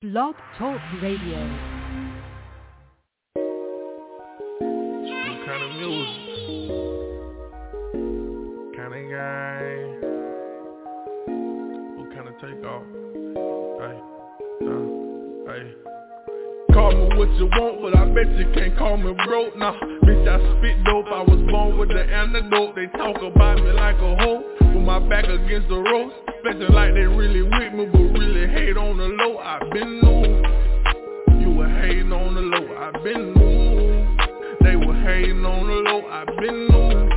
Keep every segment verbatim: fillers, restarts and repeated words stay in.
Blog Talk Radio. What kind of music? Kind of guy? What kind of takeoff? Hey, uh, hey. Call me what you want, but I bet you can't call me broke. Nah, bitch, I spit dope. I was born with the antidote. They talk about me like a hoe, with my back against the ropes. Special like they really with me, but really hate on the low. I been new. You were hating on the low. I been new. They were hating on the low. I been new.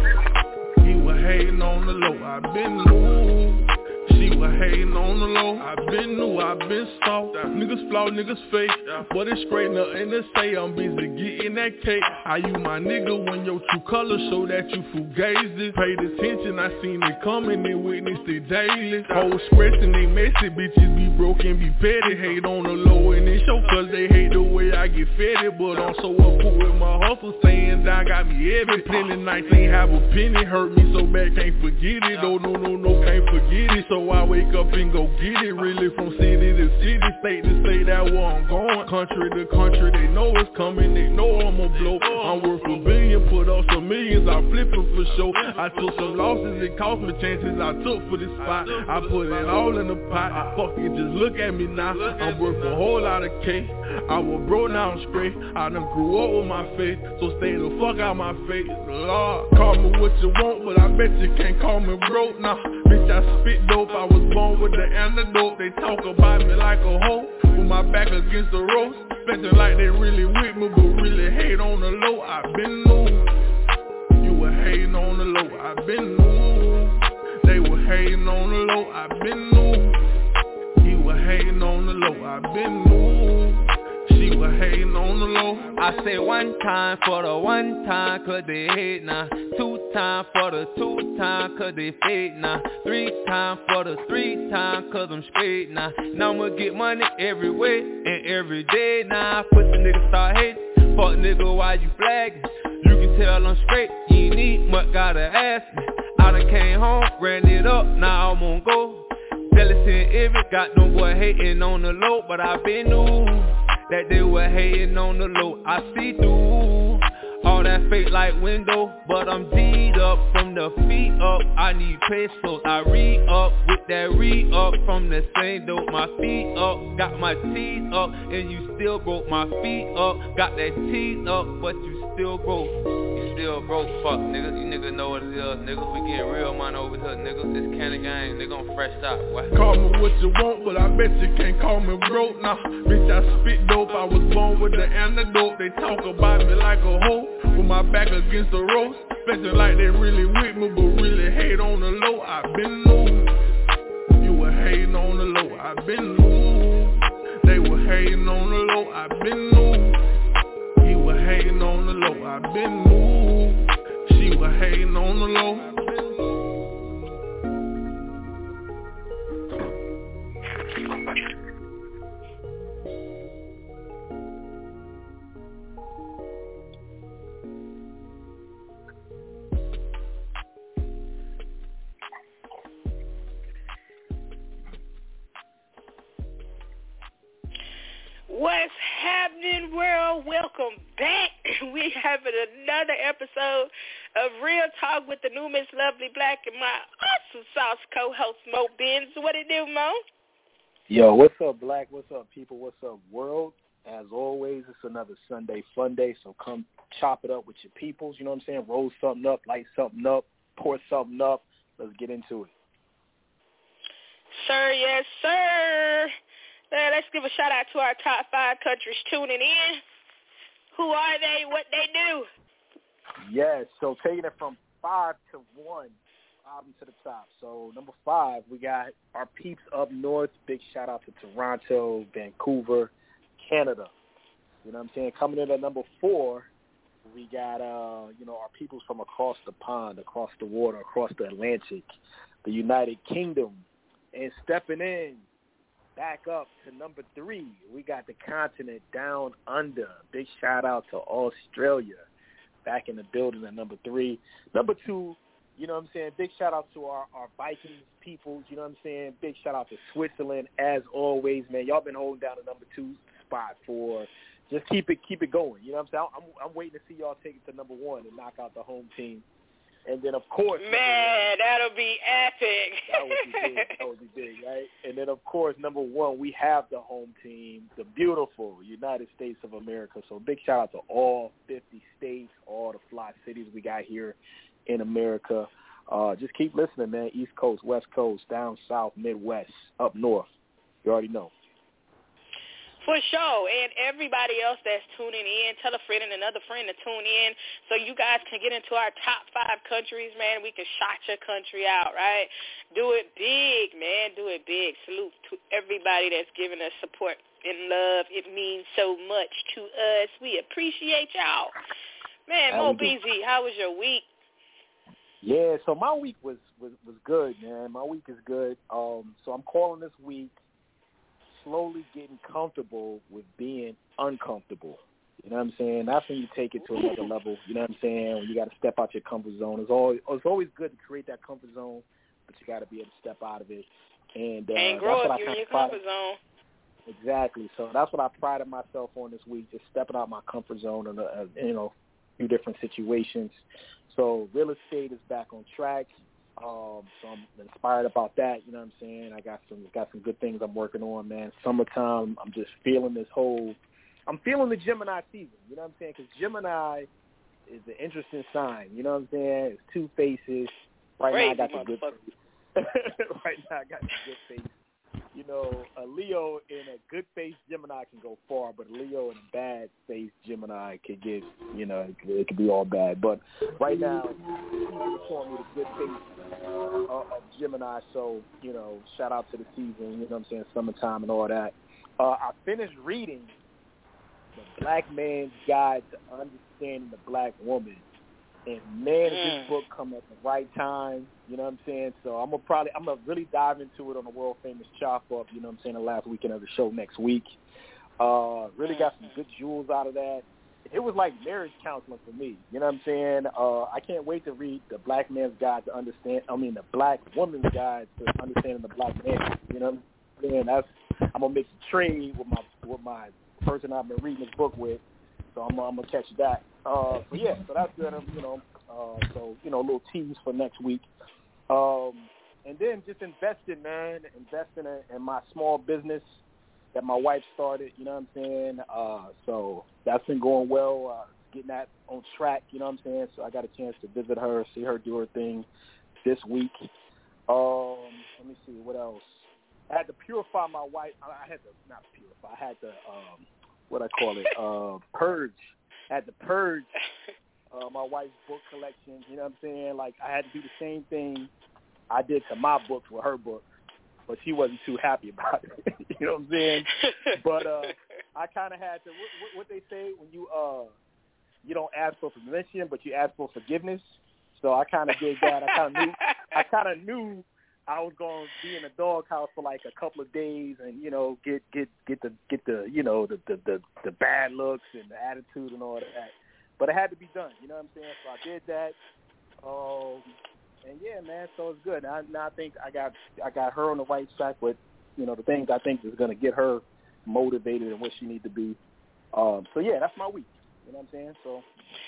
He was hating on the low. I been new. She was hating on the low. I been new, I been soft. Niggas flaw, niggas fake. But it's straight nothing to say. I'm busy getting that cake. Are you my nigga when your true colors show that you fugazi? Paid attention, I seen it coming and witnessed it daily. Hoes scratching, they messy, bitches be broken, be petty. Hate on the low and it show cause they hate the way I get fed. But I'm so up with my hustle, saying down got me heavy. Plenty nights ain't have a penny, hurt me so bad, can't forget it. Oh no, no, no, can't forget it. So I wake up and go get it. Really from city to city, state to state, that where I'm going. Country to country, they know it's coming, they know I'm a blow. I'm worth a billion, put up some millions, I flip it for sure. I took some losses, it cost me chances I took for this spot. I put it all in the pot, fuck it, just look at me now. I'm worth a whole lot of cake. I was broke, now I'm straight. I done grew up with my faith, so stay the fuck out my face. Lord, call me what you want, but I bet you can't call me broke. Nah, bitch, I spit dope, I was born with the antidote. They talk about me like a hoe, with my back against the ropes. Special like they really with me, but really hate on the low. I been new. You were hating on the low. I been new. They were hating on the low. I been new. He was hating on the low. I been new. She was hating on the low. I say one time for the one time, cause they hate now. Two time for the two time, cause they fake now. Three time for the three time, cause I'm straight now. Now I'ma get money every way and every day now. Pussy nigga start hating, fuck nigga why you flagging? You can tell I'm straight, you ain't need much, gotta ask me. I done came home, ran it up, now I'm on go. Jealous and envy, got them boy hating on the low, but I been new. That they were hating on the low, I see through all that fake like window, but I'm G'd up from the feet up. I need pesos, I re-up with that re-up from the same dope. My feet up, got my teeth up, and you still broke. My feet up, got that teeth up, but you still broke. You still broke, fuck niggas. You niggas know what it is, niggas. We getting real money over here, niggas. This candy gang, nigga, I'm fresh out. What? Call me what you want, but I bet you can't call me broke. Nah, bitch, I spit dope. I was born with the antidote. They talk about me like a hoe, with my back against the ropes. Special like they really with me, but really hate on the low. I been new. You were hating on the low. I been new. They were hating on the low. I been new. He was hating on the low. I been new. She was hating on the low. What's happening, world? Welcome back. We having another episode of Real Talk with the new Miss Lovely Black and my awesome sauce co-host Mo Benz. What it do, Mo? Yo, what's up, Black? What's up, people? What's up, world? As always, it's another Sunday fun day, so come chop it up with your peoples. You know what I'm saying? Roll something up, light something up, pour something up. Let's get into it. Sir, yes, sir. Uh, let's give a shout out to our top five countries tuning in. Who are they? What they do? Yes, so taking it from five to one, album to the top. So number five, we got our peeps up north. Big shout out to Toronto, Vancouver, Canada. You know what I'm saying? Coming in at number four, we got uh, you know, our peoples from across the pond, across the water, across the Atlantic, the United Kingdom, and stepping in. Back up to number three, we got the continent down under. Big shout out to Australia. Back in the building at number three. Number two, You know what I'm saying? Big shout out to our, our Vikings peoples. You know what I'm saying? Big shout out to Switzerland as always, man. Y'all been holding down the number two spot for. Just keep it keep it going. You know what I'm saying? I'm I'm waiting to see y'all take it to number one and knock out the home team. And then, of course, man, that'll be epic. That would be big. That would be big, right? And then, of course, number one, we have the home team, the beautiful United States of America. So big shout out to all fifty states, all the fly cities we got here in America. Uh, just keep listening, man. East Coast, West Coast, down south, Midwest, up north. You already know. For sure, and everybody else that's tuning in, tell a friend and another friend to tune in so you guys can get into our top five countries, man. We can shout your country out, right? Do it big, man. Do it big. Salute to everybody that's giving us support and love. It means so much to us. We appreciate y'all. Man, Mo Beezy, how was your week? Yeah, so my week was, was, was good, man. My week is good. Um, so I'm calling this week slowly getting comfortable with being uncomfortable. You know what I'm saying? That's when you take it to another level. You know what I'm saying? When you got to step out your comfort zone. It's always, it's always good to create that comfort zone, but you got to be able to step out of it. And, uh, and grow that's if you're in your comfort zone. Exactly. So that's what I prided myself on this week, just stepping out my comfort zone in, a, you know, a few different situations. So real estate is back on track. Um, so I'm inspired about that. You know what I'm saying? I got some got some good things I'm working on, man. Summertime, I'm just feeling this whole – I'm feeling the Gemini season. You know what I'm saying? Because Gemini is an interesting sign. You know what I'm saying? It's two faces. Right Crazy, now I got the good face. right now I got the good face. You know, a Leo in a good face Gemini can go far, but a Leo in a bad face Gemini could get, you know, it could, it could be all bad. But right now, he's showing me the good face of, of Gemini. So, you know, shout out to the season, you know what I'm saying, summertime and all that. Uh, I finished reading The Black Man's Guide to Understanding the Black Woman. And man, mm. this book come at the right time, you know what I'm saying? So I'm gonna probably I'm gonna really dive into it on the world famous Chop Up, you know what I'm saying, the last weekend of the show next week. Uh, really got some good jewels out of that. It was like marriage counseling for me, you know what I'm saying? Uh, I can't wait to read The Black Man's Guide to Understand. I mean, The Black Woman's Guide to Understanding the Black Man. You know what I'm saying? That's I'm gonna make a trade with my with my person I've been reading this book with. So I'm, I'm gonna catch that. Uh, but yeah, so that's good. You know, uh, so you know, a little tease for next week. Um, and then just investing, man, investing in, in my small business that my wife started. You know what I'm saying? Uh, so that's been going well. Uh, getting that on track. You know what I'm saying? So I got a chance to visit her, see her do her thing this week. Um, let me see what else. I had to purify my wife. I had to not purify. I had to. Um, what I call it, uh, purge. I had to purge uh, my wife's book collection. You know what I'm saying? Like, I had to do the same thing I did to my books with her books, but she wasn't too happy about it. You know what I'm saying? But uh, I kind of had to, what, what they say when you uh, you don't ask for permission, but you ask for forgiveness. So I kind of did that. I kind of knew, I kind of knew I was going to be in a doghouse for like a couple of days, and you know, get get get the get the you know the the the, the bad looks and the attitude and all that. But it had to be done. You know what I'm saying? So I did that. Um, and yeah, man. So it's good. Now, now I think I got I got her on the right track with you know the things I think is going to get her motivated and what she needs to be. Um, so yeah, that's my week. You know what I'm saying? So.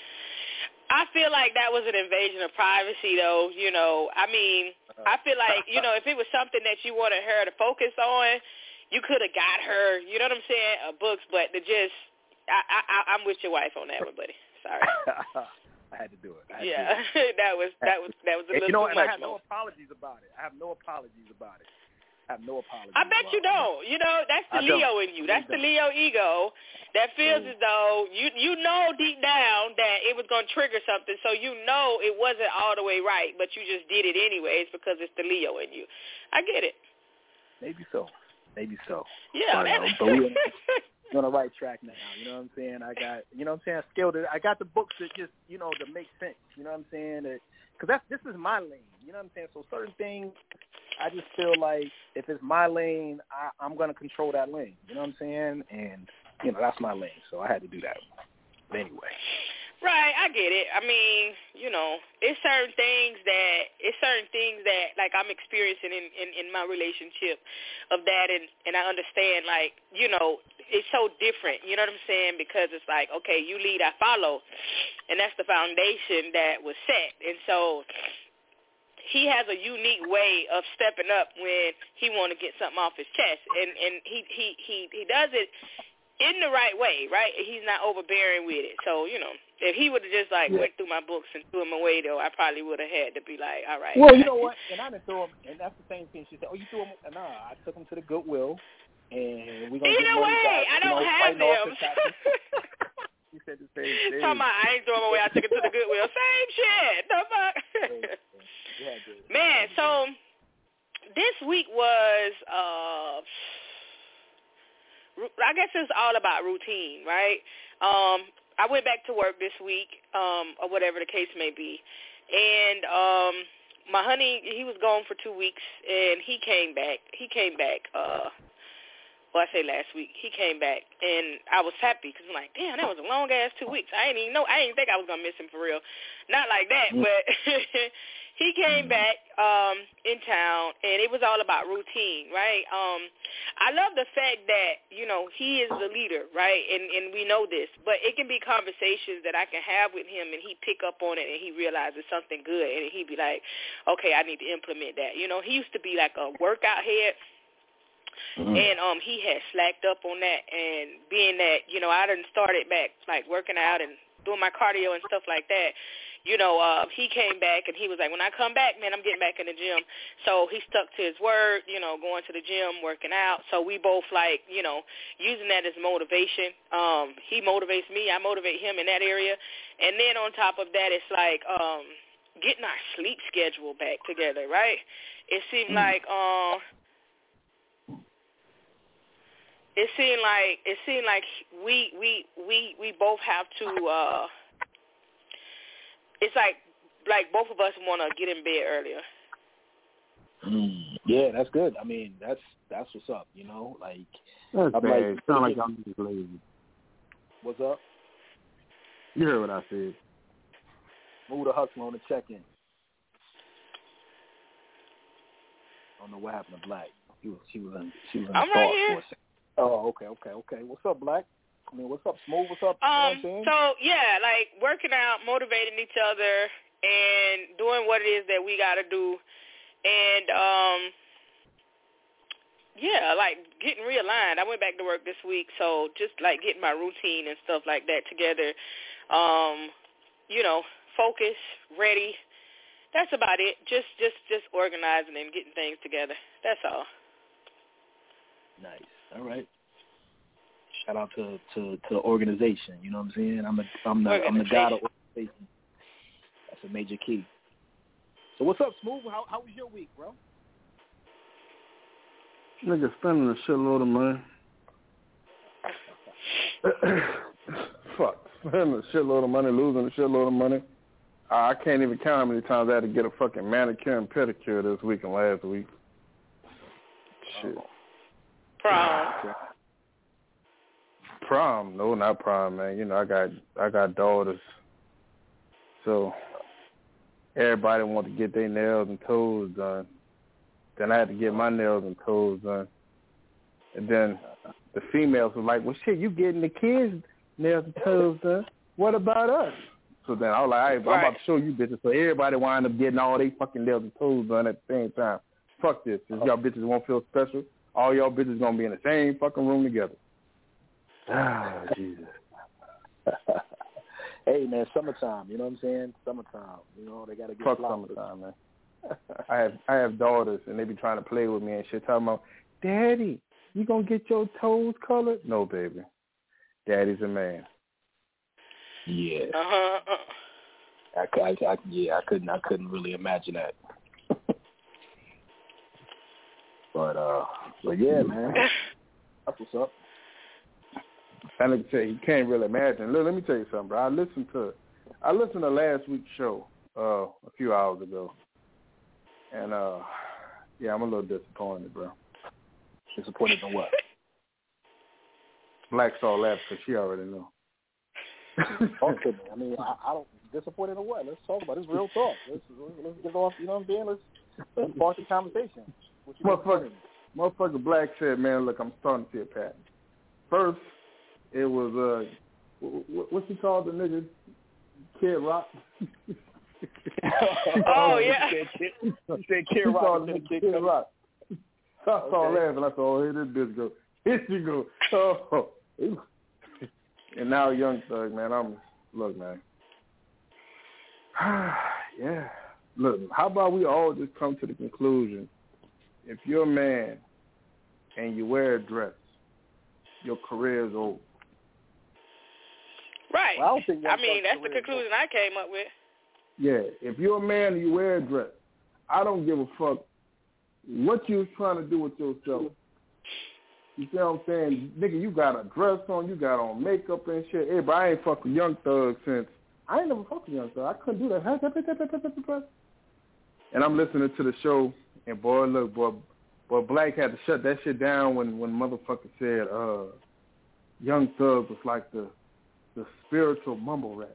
I feel like that was an invasion of privacy, though. You know, I mean, I feel like, you know, if it was something that you wanted her to focus on, you could have got her, you know what I'm saying, uh, books. But to just, I, I, I'm with your wife on that one, buddy. Sorry. I had to do it. Yeah, do it. that was that was that was a little you know, too and much. I have no apologies about it. I have no apologies about it. I have no apologies. I bet you don't. You know, that's the Leo in you. That's the Leo ego that feels as though you you know deep down that it was going to trigger something, so you know it wasn't all the way right, but you just did it anyways because it's the Leo in you. I get it. Maybe so. Maybe so. Yeah. But, uh, but we're on the right track now. You know what I'm saying? I got, you know what I'm saying? I scaled it. I got the books that just, you know, that make sense. You know what I'm saying? Because that's this is my lane. You know what I'm saying? So certain things, I just feel like if it's my lane, I, I'm going to control that lane. You know what I'm saying? And, you know, that's my lane. So I had to do that. But anyway. Right, I get it. I mean, you know, it's certain things that it's certain things that like I'm experiencing in, in, in my relationship of that, and, and I understand, like, you know, it's so different, you know what I'm saying, because it's like, okay, you lead, I follow, and that's the foundation that was set. And so he has a unique way of stepping up when he want to get something off his chest, and, and he, he, he, he does it in the right way, right? He's not overbearing with it. So, you know, if he would have just, like, yeah. went through my books and threw them away, though, I probably would have had to be like, all right. Well, you know what? And I didn't throw him, and that's the same thing. She said, oh, you threw him? Nah, I took him to the Goodwill, and we're going to get money back. I don't you know, have them. She said the same thing. Talking about, I ain't throw him away. I took him to the Goodwill. Same shit. The fuck? yeah, Man, so this week was, uh... I guess it's all about routine, right? Um, I went back to work this week, um, or whatever the case may be, and um, my honey, he was gone for two weeks, and he came back. He came back. Uh, well, I say last week. He came back, and I was happy because I'm like, damn, that was a long ass two weeks. I didn't even know. I didn't think I was gonna miss him for real. Not like that, mm-hmm. but. He came back um, in town, and it was all about routine, right? Um, I love the fact that, you know, he is the leader, right? And, and we know this. But it can be conversations that I can have with him, and he pick up on it, and he realizes something good, and he'd be like, okay, I need to implement that. You know, he used to be like a workout head. Mm-hmm. And um, he had slacked up on that, and being that, you know, I done started back, like, working out and doing my cardio and stuff like that, you know, uh, he came back, and he was like, when I come back, man, I'm getting back in the gym. So he stuck to his word, you know, going to the gym, working out. So we both, like, you know, using that as motivation. Um, he motivates me. I motivate him in that area. And then on top of that, it's like um, getting our sleep schedule back together, right? It seemed mm. like... Uh, It seemed like it seemed like we we we we both have to. Uh, it's like like both of us want to get in bed earlier. Mm, yeah, that's good. I mean, that's that's what's up. You know, like that's I'm bad. like, It sound like I'm just lazy. What's up? You heard what I said. Move the hustle on the check-in. I don't know what happened to Black. She was she was in she was in I'm the right thought here. for a second. Oh, okay, okay, okay. What's up, Black? I mean, what's up, Smooth? What's up? Um, you know what I'm saying? So, yeah, like working out, motivating each other, and doing what it is that we got to do. And, um, yeah, like getting realigned. I went back to work this week, so just like getting my routine and stuff like that together. Um, you know, focus, ready. That's about it. Just, just, just organizing and getting things together. That's all. Nice. All right. Shout out to, to, to the organization. You know what I'm saying? I'm the I'm the I'm the god of organization. That's a major key. So what's up, Smooth? How how was your week, bro? Nigga spending a shitload of money. Fuck, spending a shitload of money, losing a shitload of money. I can't even count how many times I had to get a fucking manicure and pedicure this week and last week. Shit. Oh. Prom. Prom? No, not prom, man. You know, I got I got daughters, so everybody want to get their nails and toes done. Then I had to get my nails and toes done, and then the females were like, "Well, shit, you getting the kids nails and toes done? What about us?" So then I was like, "All right, I'm about to show you bitches." So everybody wind up getting all they fucking nails and toes done at the same time. Fuck this. If y'all bitches won't feel special, all y'all bitches gonna be in the same fucking room together. Ah, Jesus. Hey, man, summertime. You know what I'm saying? Summertime. You know, they got to get Fuck flowers. summertime, man. I have I have daughters, and they be trying to play with me and shit, talking about, Daddy, you gonna get your toes colored? No, baby. Daddy's a man. Yeah. Uh-huh. I, I, I, yeah, I couldn't I couldn't really imagine that. But, uh, but yeah, man. That's what's up. I like to say, you can't really imagine. Look, let me tell you something, bro. I listened to, I listened to last week's show uh, a few hours ago, and uh, yeah, I'm a little disappointed, bro. Disappointed in what? Black Star laughed because she already knew. Talk to me. I mean, I, I don't disappointed or what? Let's talk about it. It's real talk. Let's let's get off. You know what I'm saying? Let's let's start the conversation. Motherfucker, motherfucker Black said, "Man, look, I'm starting to see a pattern." First, it was uh, what, what's he called the nigga? Kid Rock. Oh yeah. You said Kid Rock. Kid Rock. I started laughing. I said, "Oh, here this bitch go. Here she go." Oh. And now Young Thug, man, I'm look, man. Yeah. Look, how about we all just come to the conclusion, if you're a man and you wear a dress, your career is over. Right. Well, I, don't think I mean, that's the conclusion I came up with. Yeah, if you're a man and you wear a dress, I don't give a fuck what you was trying to do with yourself. You see what I'm saying? Nigga, you got a dress on, you got on makeup and shit. Hey, but I ain't fuck with Young Thug since, I ain't never fuck with Young Thug. I couldn't do that. And I'm listening to the show, and boy, look, boy, boy, Black had to shut that shit down when, when motherfucker said, uh, Young Thug was like the the spiritual mumble rap.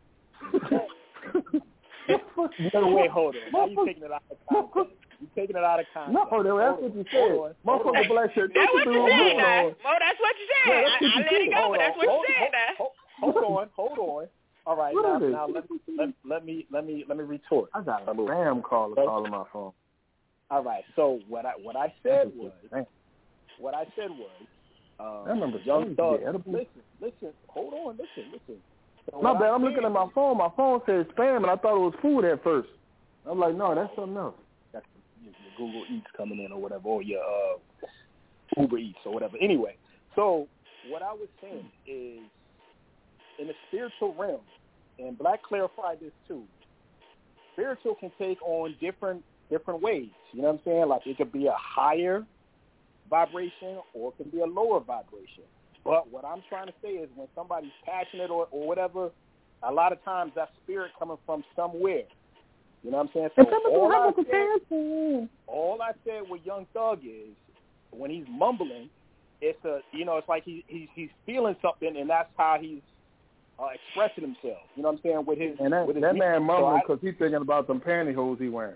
No, wait, hold on. Now you taking it out of context. You taking it out of context. No, that's what you said. Motherfucker Black said, that's what you said, now. Mo, that's what you said. Yeah, I, I let it go, hold but that's what hold, you said, hold, now. Hold on, hold on. All right, now, now let, me, let, let me let me let me retort. I got a spam caller calling my phone. All right, so what I what I said was what I said was um, I remember Young Thug. Listen, listen, hold on, listen, listen. So my bad. I I'm looking at my phone. My phone says spam, and I thought it was food at first. I'm like, no, that's something else. That's your, your Google Eats coming in or whatever, or your uh, Uber Eats or whatever. Anyway, so what I was saying is, in the spiritual realm, and Black clarified this too, spiritual can take on different different ways. You know what I'm saying? Like it could be a higher vibration or it can be a lower vibration. But what I'm trying to say is when somebody's passionate or, or whatever, a lot of times that spirit coming from somewhere. You know what I'm saying? So all I said, all I said with Young Thug is when he's mumbling, it's a you know, it's like he, he's he's feeling something and that's how he's uh, expressing himself. You know what I'm saying? With his and that, with his that man mumbling because so he's thinking about them pantyhose he wearing.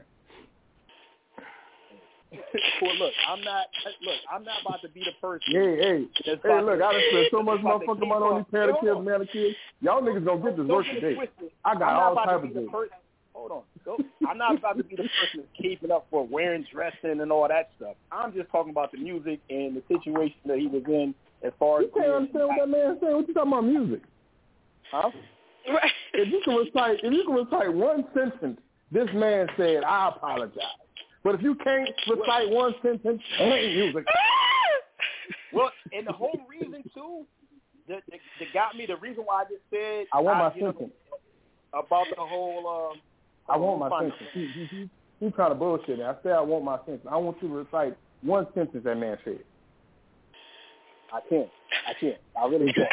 Well, look, I'm not. Look, I'm not about to be the person. Hey, hey, hey! Look, I done spent so much motherfucking money on these pedicures, manicures. Y'all niggas gonna get this work today. I got all type of things. Hold on, so, I'm not about to be the person that's keeping up for wearing dressing and all that stuff. I'm just talking about the music and the situation that he was in as far as. You can't understand what that man saying. What you talking about music? Huh? If you can recite, if you can recite one sentence, this man said, "I apologize." But if you can't recite one sentence, it ain't music. Well, and the whole reason, too, that, that, that got me, the reason why I just said... I want I, my sentence. Know, about the whole... Um, I want my sentence. He, he, he, he trying to bullshit me. I said I want my sentence. I want you to recite one sentence that man said. I can't. I can't. I really can't.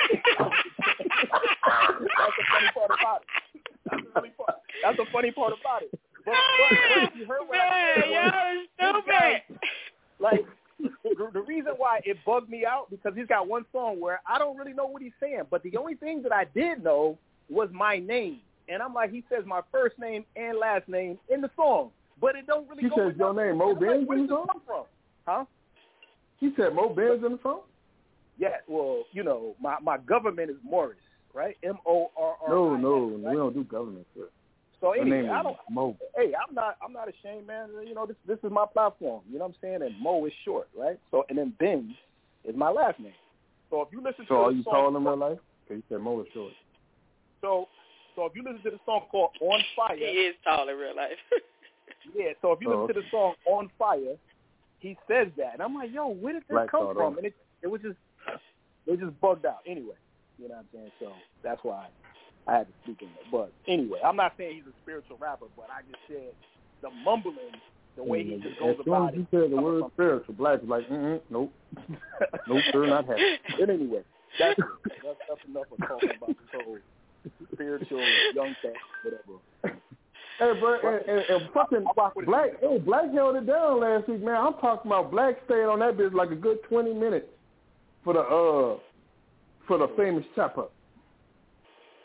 That's the funny part about it. That's the funny part, That's the funny part about it. But, but you heard what I said. Y'all stupid. Like, the, the reason why it bugged me out, because he's got one song where I don't really know what he's saying, but the only thing that I did know was my name. And I'm like, he says my first name and last name in the song, but it don't really he go says with your name, Mo Benz, like, in the song? Come from? Huh? He said Mo Benz in the song? Yeah, well, you know, my, my government is Morris, right? M O R R I S. No, no, right? we don't do government shit. So anyway, I don't. Mo. Hey, I'm not. I'm not ashamed, man. You know, this this is my platform. You know what I'm saying? And Mo is short, right? So and then Benz is my last name. So if you listen so to are the you song, tall in real life? Because you said Mo is short. So so if you listen to the song called On Fire, he is tall in real life. Yeah. So if you oh. listen to the song On Fire, he says that, and I'm like, yo, where did this Black come from? on. And it it was just it just bugged out. Anyway, you know what I'm saying? So that's why I had to speak in there. But anyway, I'm not saying he's a spiritual rapper, but I just said the mumbling, the way he just goes as about it. it. You said the word spiritual, Black is like, mm-mm, nope. Nope, sir, not happening. But anyway, that's, that's, that's enough of talking about this whole spiritual young thing, whatever. Hey, bro, and, and, and fucking Black, hey, Black held it down last week, man. I'm talking about Black stayed on that bitch like a good twenty minutes for the, uh, for the famous chop-up.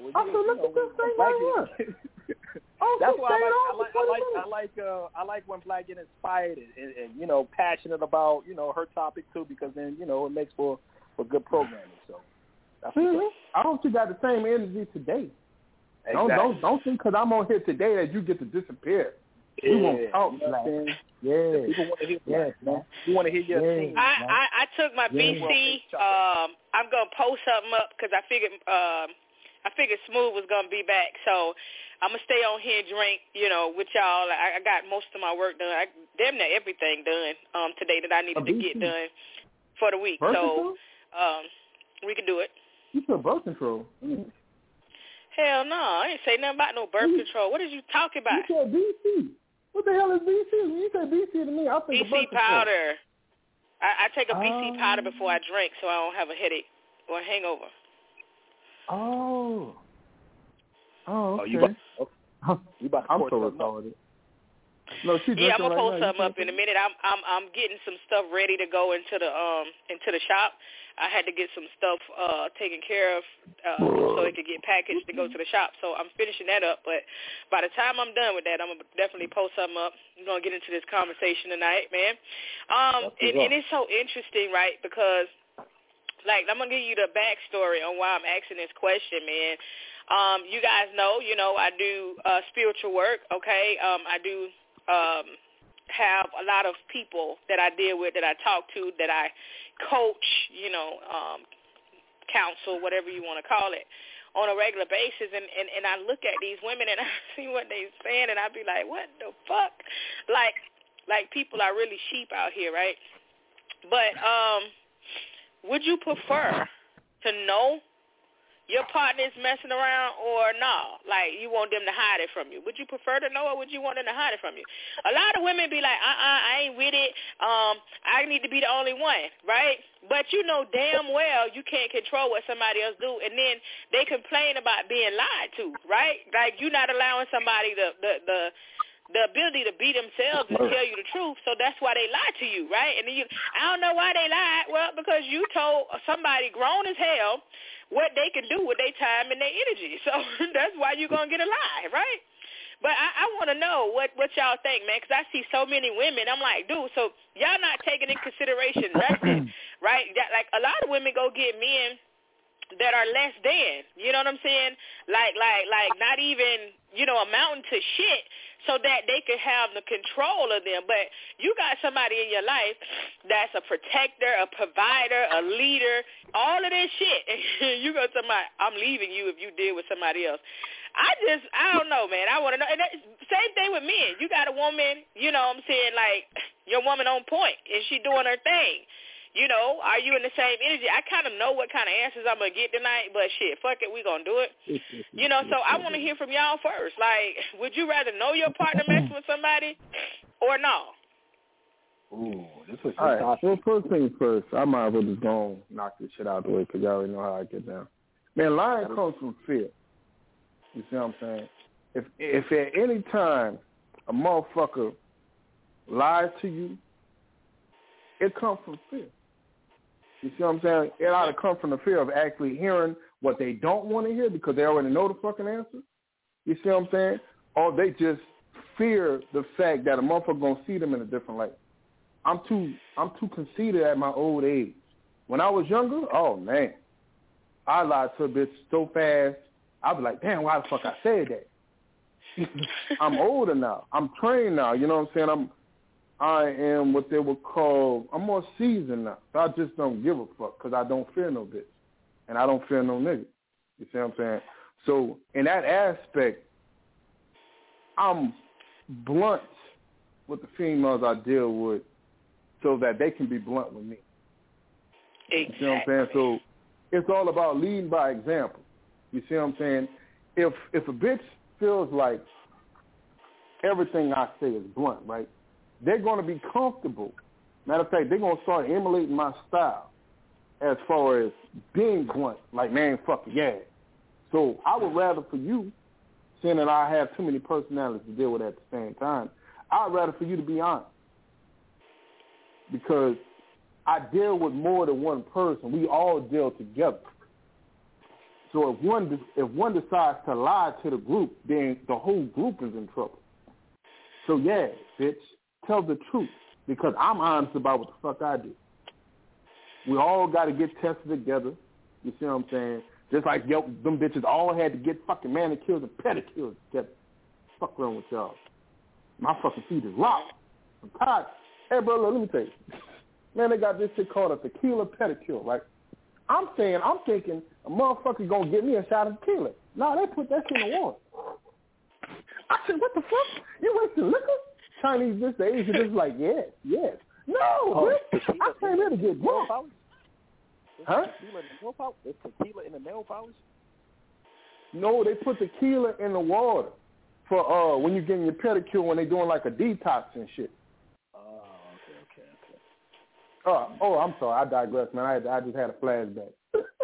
Well, I said, look at this thing right here. That's why I like, I like, I like, I like, uh, I like when Black get inspired and, and, and, you know, passionate about, you know, her topic too, because then, you know, it makes for, for good programming. So, that's mm-hmm. I don't think you got the same energy today. Exactly. Don't, don't, don't think because I'm on here today that you get to disappear. Yeah. We won't talk, you know Black. Yeah. People want to hear Black, yeah, man. You want to hear your yeah. team. I, I, I took my yeah. B C. Um, I'm going to post something up because I figured, um, I figured Smooth was going to be back. So, I'm going to stay on here and drink, you know, with y'all. I, I got most of my work done. I damn near everything done um, today that I needed to get done for the week. Birth so um, we can do it. You said birth control. Mm. Hell no. I ain't say nothing about no birth you, control. What is you talking about? You said B C. What the hell is B C? When you said B C to me, I think B C powder. I, I take a B C um, powder before I drink so I don't have a headache or a hangover. Oh. Oh, okay. Oh, you about, okay. you about to I'm pour so retarded. No, she yeah, I'm gonna right post now. something up in a minute. I'm I'm I'm getting some stuff ready to go into the um into the shop. I had to get some stuff uh taken care of uh, so it could get packaged to go to the shop. So I'm finishing that up. But by the time I'm done with that, I'm gonna definitely post something up. I'm gonna get into this conversation tonight, man. Um, and, and it's so interesting, right? Because like I'm gonna give you the backstory on why I'm asking this question, man. Um, you guys know, you know, I do uh, spiritual work, okay? Um, I do um, have a lot of people that I deal with, that I talk to, that I coach, you know, um, counsel, whatever you want to call it, on a regular basis. And, and, and I look at these women and I see what they're saying, and I be like, what the fuck? Like, like people are really sheep out here, right? But um, would you prefer to know your partner is messing around or no? Like, you want them to hide it from you. Would you prefer to know or would you want them to hide it from you? A lot of women be like, uh-uh, I ain't with it. Um, I need to be the only one, right? But you know damn well you can't control what somebody else do, and then they complain about being lied to, right? Like, you're not allowing somebody the, the, the, the ability to be themselves and tell you the truth, so that's why they lie to you, right? And then you, I don't know why they lied. Well, because you told somebody grown as hell what they can do with their time and their energy. So that's why you're going to get a lie, right? But I, I want to know what, what y'all think, man, because I see so many women. I'm like, dude, so y'all not taking in consideration nothing, right? That, like, a lot of women go get men that are less than, you know what I'm saying? Like, like, like not even, you know, amounting to shit, so that they can have the control of them. But you got somebody in your life that's a protector, a provider, a leader, all of this shit. And you go to my, I'm leaving you if you deal with somebody else. I just, I don't know, man. I want to know. And that, same thing with men. You got a woman, you know what I'm saying, like, your woman on point, and she doing her thing. You know, are you in the same energy? I kind of know what kind of answers I'm going to get tonight, but shit, fuck it, we going to do it. You know, so I want to hear from y'all first. Like, would you rather know your partner messing with somebody or no? Ooh, this is all right. Well, first things first, I might as well just go and knock this shit out the way because y'all already know how I get down. Man, lying comes from fear. You see what I'm saying? If if at any time a motherfucker lies to you, it comes from fear. You see what I'm saying? It ought to come from the fear of actually hearing what they don't want to hear because they already know the fucking answer. You see what I'm saying? Or they just fear the fact that a motherfucker gonna see them in a different light. I'm too I'm too conceited at my old age. When I was younger, oh man, I lied to a bitch so fast. I'd be like, damn, why the fuck I said that? I'm older now. I'm trained now. You know what I'm saying? I'm I am what they would call, I'm more seasoned now. So I just don't give a fuck because I don't fear no bitch. And I don't fear no nigga. You see what I'm saying? So in that aspect, I'm blunt with the females I deal with so that they can be blunt with me. Exactly. You see what I'm saying? So it's all about leading by example. You see what I'm saying? If if a bitch feels like everything I say is blunt, right? They're going to be comfortable. Matter of fact, they're going to start emulating my style as far as being blunt, like, man, fuck it, yeah. So I would rather for you, seeing that I have too many personalities to deal with at the same time, I'd rather for you to be honest. Because I deal with more than one person. We all deal together. So if one if one decides to lie to the group, then the whole group is in trouble. So yeah, bitch, tell the truth because I'm honest about what the fuck I do. We all got to get tested together. You see what I'm saying? Just like yo, them bitches all had to get fucking manicures and pedicures together. Fuck wrong with y'all? My fucking feet is locked. I'm tired. Hey, bro, let me tell you. Man, they got this shit called a tequila pedicure, right? I'm saying, I'm thinking a motherfucker gonna get me a shot of tequila. No, they put that shit in the water. I said, what the fuck? You wasting liquor? Chinese, this, the Asian, this like, yes, yes. No, oh, bitch. I came here to get drunk. Huh? There's tequila in the nail polish? No, they put tequila in the water for uh when you're getting your pedicure when they're doing like a detox and shit. Oh, okay, okay, okay. Oh, oh, I'm sorry. I digress, man. I, I just had a flashback.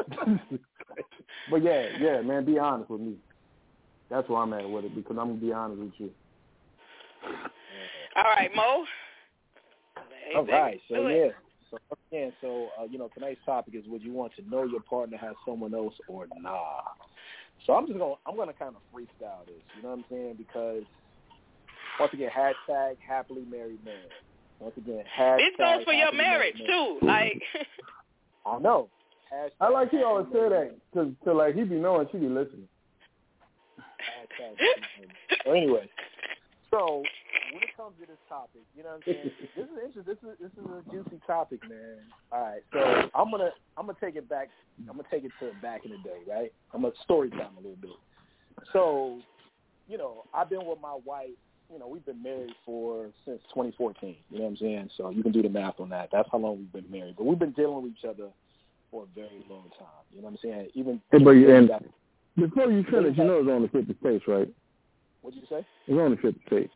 But yeah, yeah, man, be honest with me. That's where I'm at with it because I'm going to be honest with you. All right, Mo. All right, so yeah. So again, so uh, you know, tonight's topic is: would you want to know your partner has someone else or nah? So I'm just gonna I'm gonna kind of freestyle this. You know what I'm saying? Because once again, hashtag happily married man. Once again, hashtag this goes for your marriage too. Like I know. Hashtag I like he always say that to, to like he be knowing she be listening. So anyway, so when it comes to this topic, you know what I'm saying? This is interesting. This is this is a juicy topic, man. All right, so I'm gonna I'm gonna take it back. I'm gonna take it to back in the day, right? I'm gonna story time a little bit. So, you know, I've been with my wife. You know, we've been married for since twenty fourteen. You know what I'm saying? So you can do the math on that. That's how long we've been married. But we've been dealing with each other for a very long time. You know what I'm saying? Even hey, but you, and got, before you finish, you know it's only fifty states, right? What'd you say? It's only fifty states.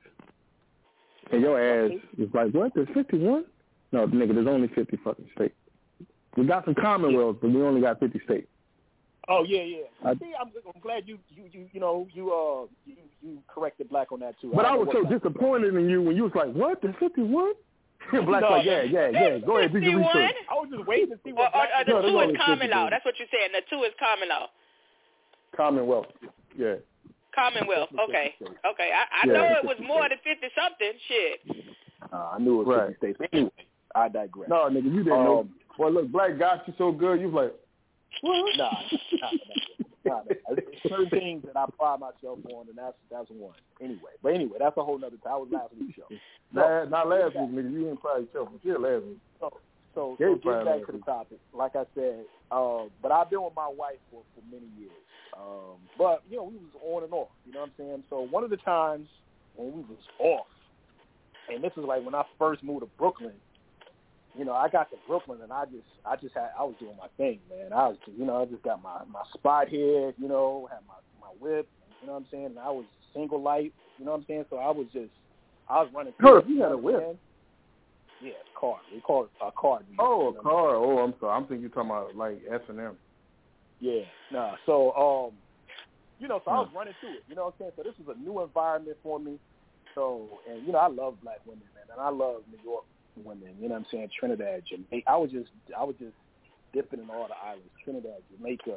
And your ass is like, what? There's fifty-one? No, nigga, there's only fifty fucking states. We got some commonwealths, but we only got fifty states. Oh yeah, yeah. I, See, I'm, I'm glad you, you, you, you know, you, uh, you, you corrected Black on that too. But I, I was so that. disappointed in you when you was like, what? There's fifty-one? Black's no, like, yeah, yeah, yeah. Go ahead, do your research. I was just waiting to see what. Or, or, or the no, two is common fifty law. That's what you said. The two is common law. Commonwealth, yeah. Commonwealth. Okay, okay. I, I yeah, know it was more than fifty something. Shit. Uh, I knew it was right. fifty states. Anyway, I digress. No, nigga, you didn't um, know. Boy, look, Black got you so good. You was like, what? Nah, nah, nah, nah, nah. There's certain things that I pride myself on, and that's that's one. Anyway, but anyway, that's a whole nother time. That was last week's show. So, nah, not last week, nigga. You didn't pride yourself. But yeah, last week. So, so, so getting back to the topic, like I said, uh, but I've been with my wife for, for many years. Um, but, you know, we was on and off, you know what I'm saying? So one of the times when we was off, and this is like when I first moved to Brooklyn, you know, I got to Brooklyn and I just, I just had, I was doing my thing, man. I was, you know, I just got my, my spot here, you know, had my, my whip, you know what I'm saying? And I was single life, you know what I'm saying? So I was just, I was running. Herb, you had a whip. Yeah, it's a car. We call it a car. Oh, a car. Oh, I'm sorry. I'm thinking you're talking about like S and M. Yeah, nah. So, um, you know, so I was running through it. You know what I'm saying? So this was a new environment for me. So, and you know, I love black women, man, and I love New York women. You know what I'm saying? Trinidad, Jamaica. I was just, I was just dipping in all the islands. Trinidad, Jamaica.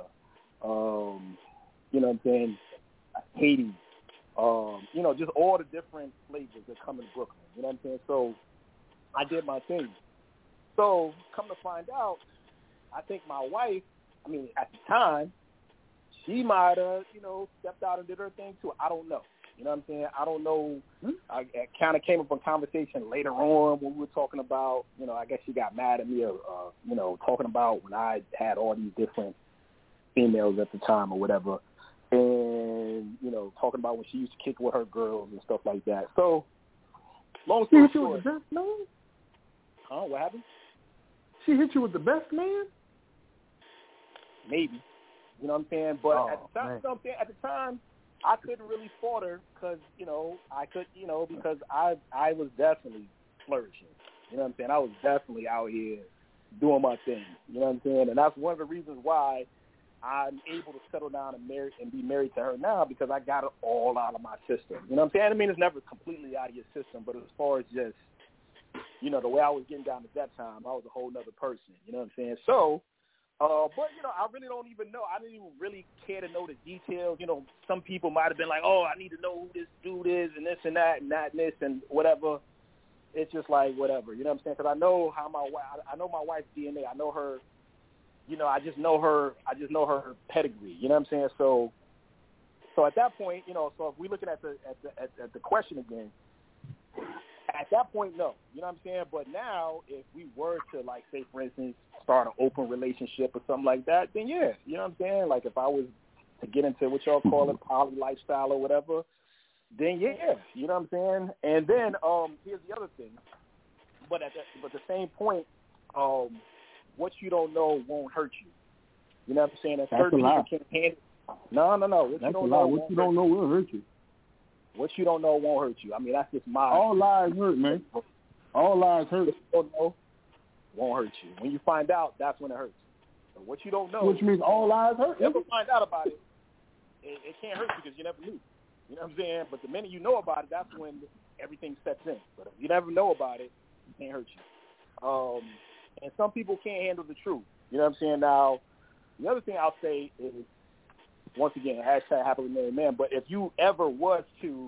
Um, you know what I'm saying? Haiti. Um, you know, just all the different flavors that come in Brooklyn. You know what I'm saying? So I did my thing. So come to find out, I think my wife, I mean, at the time, she might have, you know, stepped out and did her thing too. I don't know. You know what I'm saying? I don't know. I, it kind of came up in conversation later on when we were talking about, you know, I guess she got mad at me, or, uh, you know, talking about when I had all these different females at the time or whatever. And, you know, talking about when she used to kick with her girls and stuff like that. So, long story She hit you short. with the best man? Huh? What happened? She hit you with the best man? Maybe. You know what I'm saying? But oh, at the time, man. you know what I'm saying? At the time, I couldn't really fault her because, you know, I could, you know, because I I was definitely flourishing. You know what I'm saying? I was definitely out here doing my thing. You know what I'm saying? And that's one of the reasons why I'm able to settle down and marry and be married to her now, because I got it all out of my system. You know what I'm saying? I mean, it's never completely out of your system, but as far as just, you know, the way I was getting down at that time, I was a whole nother person. You know what I'm saying? So Uh, but, you know, I really don't even know. I didn't even really care to know the details. You know, some people might have been like, oh, I need to know who this dude is and this and that and that and this and whatever. It's just like whatever. You know what I'm saying? Because I know how my wife, I know my wife's D N A. I know her, you know, I just know her, I just know her pedigree. You know what I'm saying? So, so at that point, you know, so if we're looking at the, at the, at, at the question again, at that point, no. You know what I'm saying? But now, if we were to, like, say, for instance, start an open relationship or something like that, then, yeah. You know what I'm saying? Like, if I was to get into what y'all call it, poly lifestyle or whatever, then, yeah. You know what I'm saying? And then um, here's the other thing. But at the, but the same point, um, what you don't know won't hurt you. You know what I'm saying? And certain people can't handle. No, no, no. What that's you don't a know lie. What you don't know will hurt you. What you don't know won't hurt you. I mean, that's just my... All lies hurt, man. All lies hurt. What you don't know won't hurt you. When you find out, that's when it hurts. So what you don't know... Which means all lies hurt. You never find out about it, it, it can't hurt you because you never knew. You know what I'm saying? But the minute you know about it, that's when everything sets in. But if you never know about it, it can't hurt you. Um, and some people can't handle the truth. You know what I'm saying? Now, the other thing I'll say is, once again, hashtag happily married man, but if you ever was to,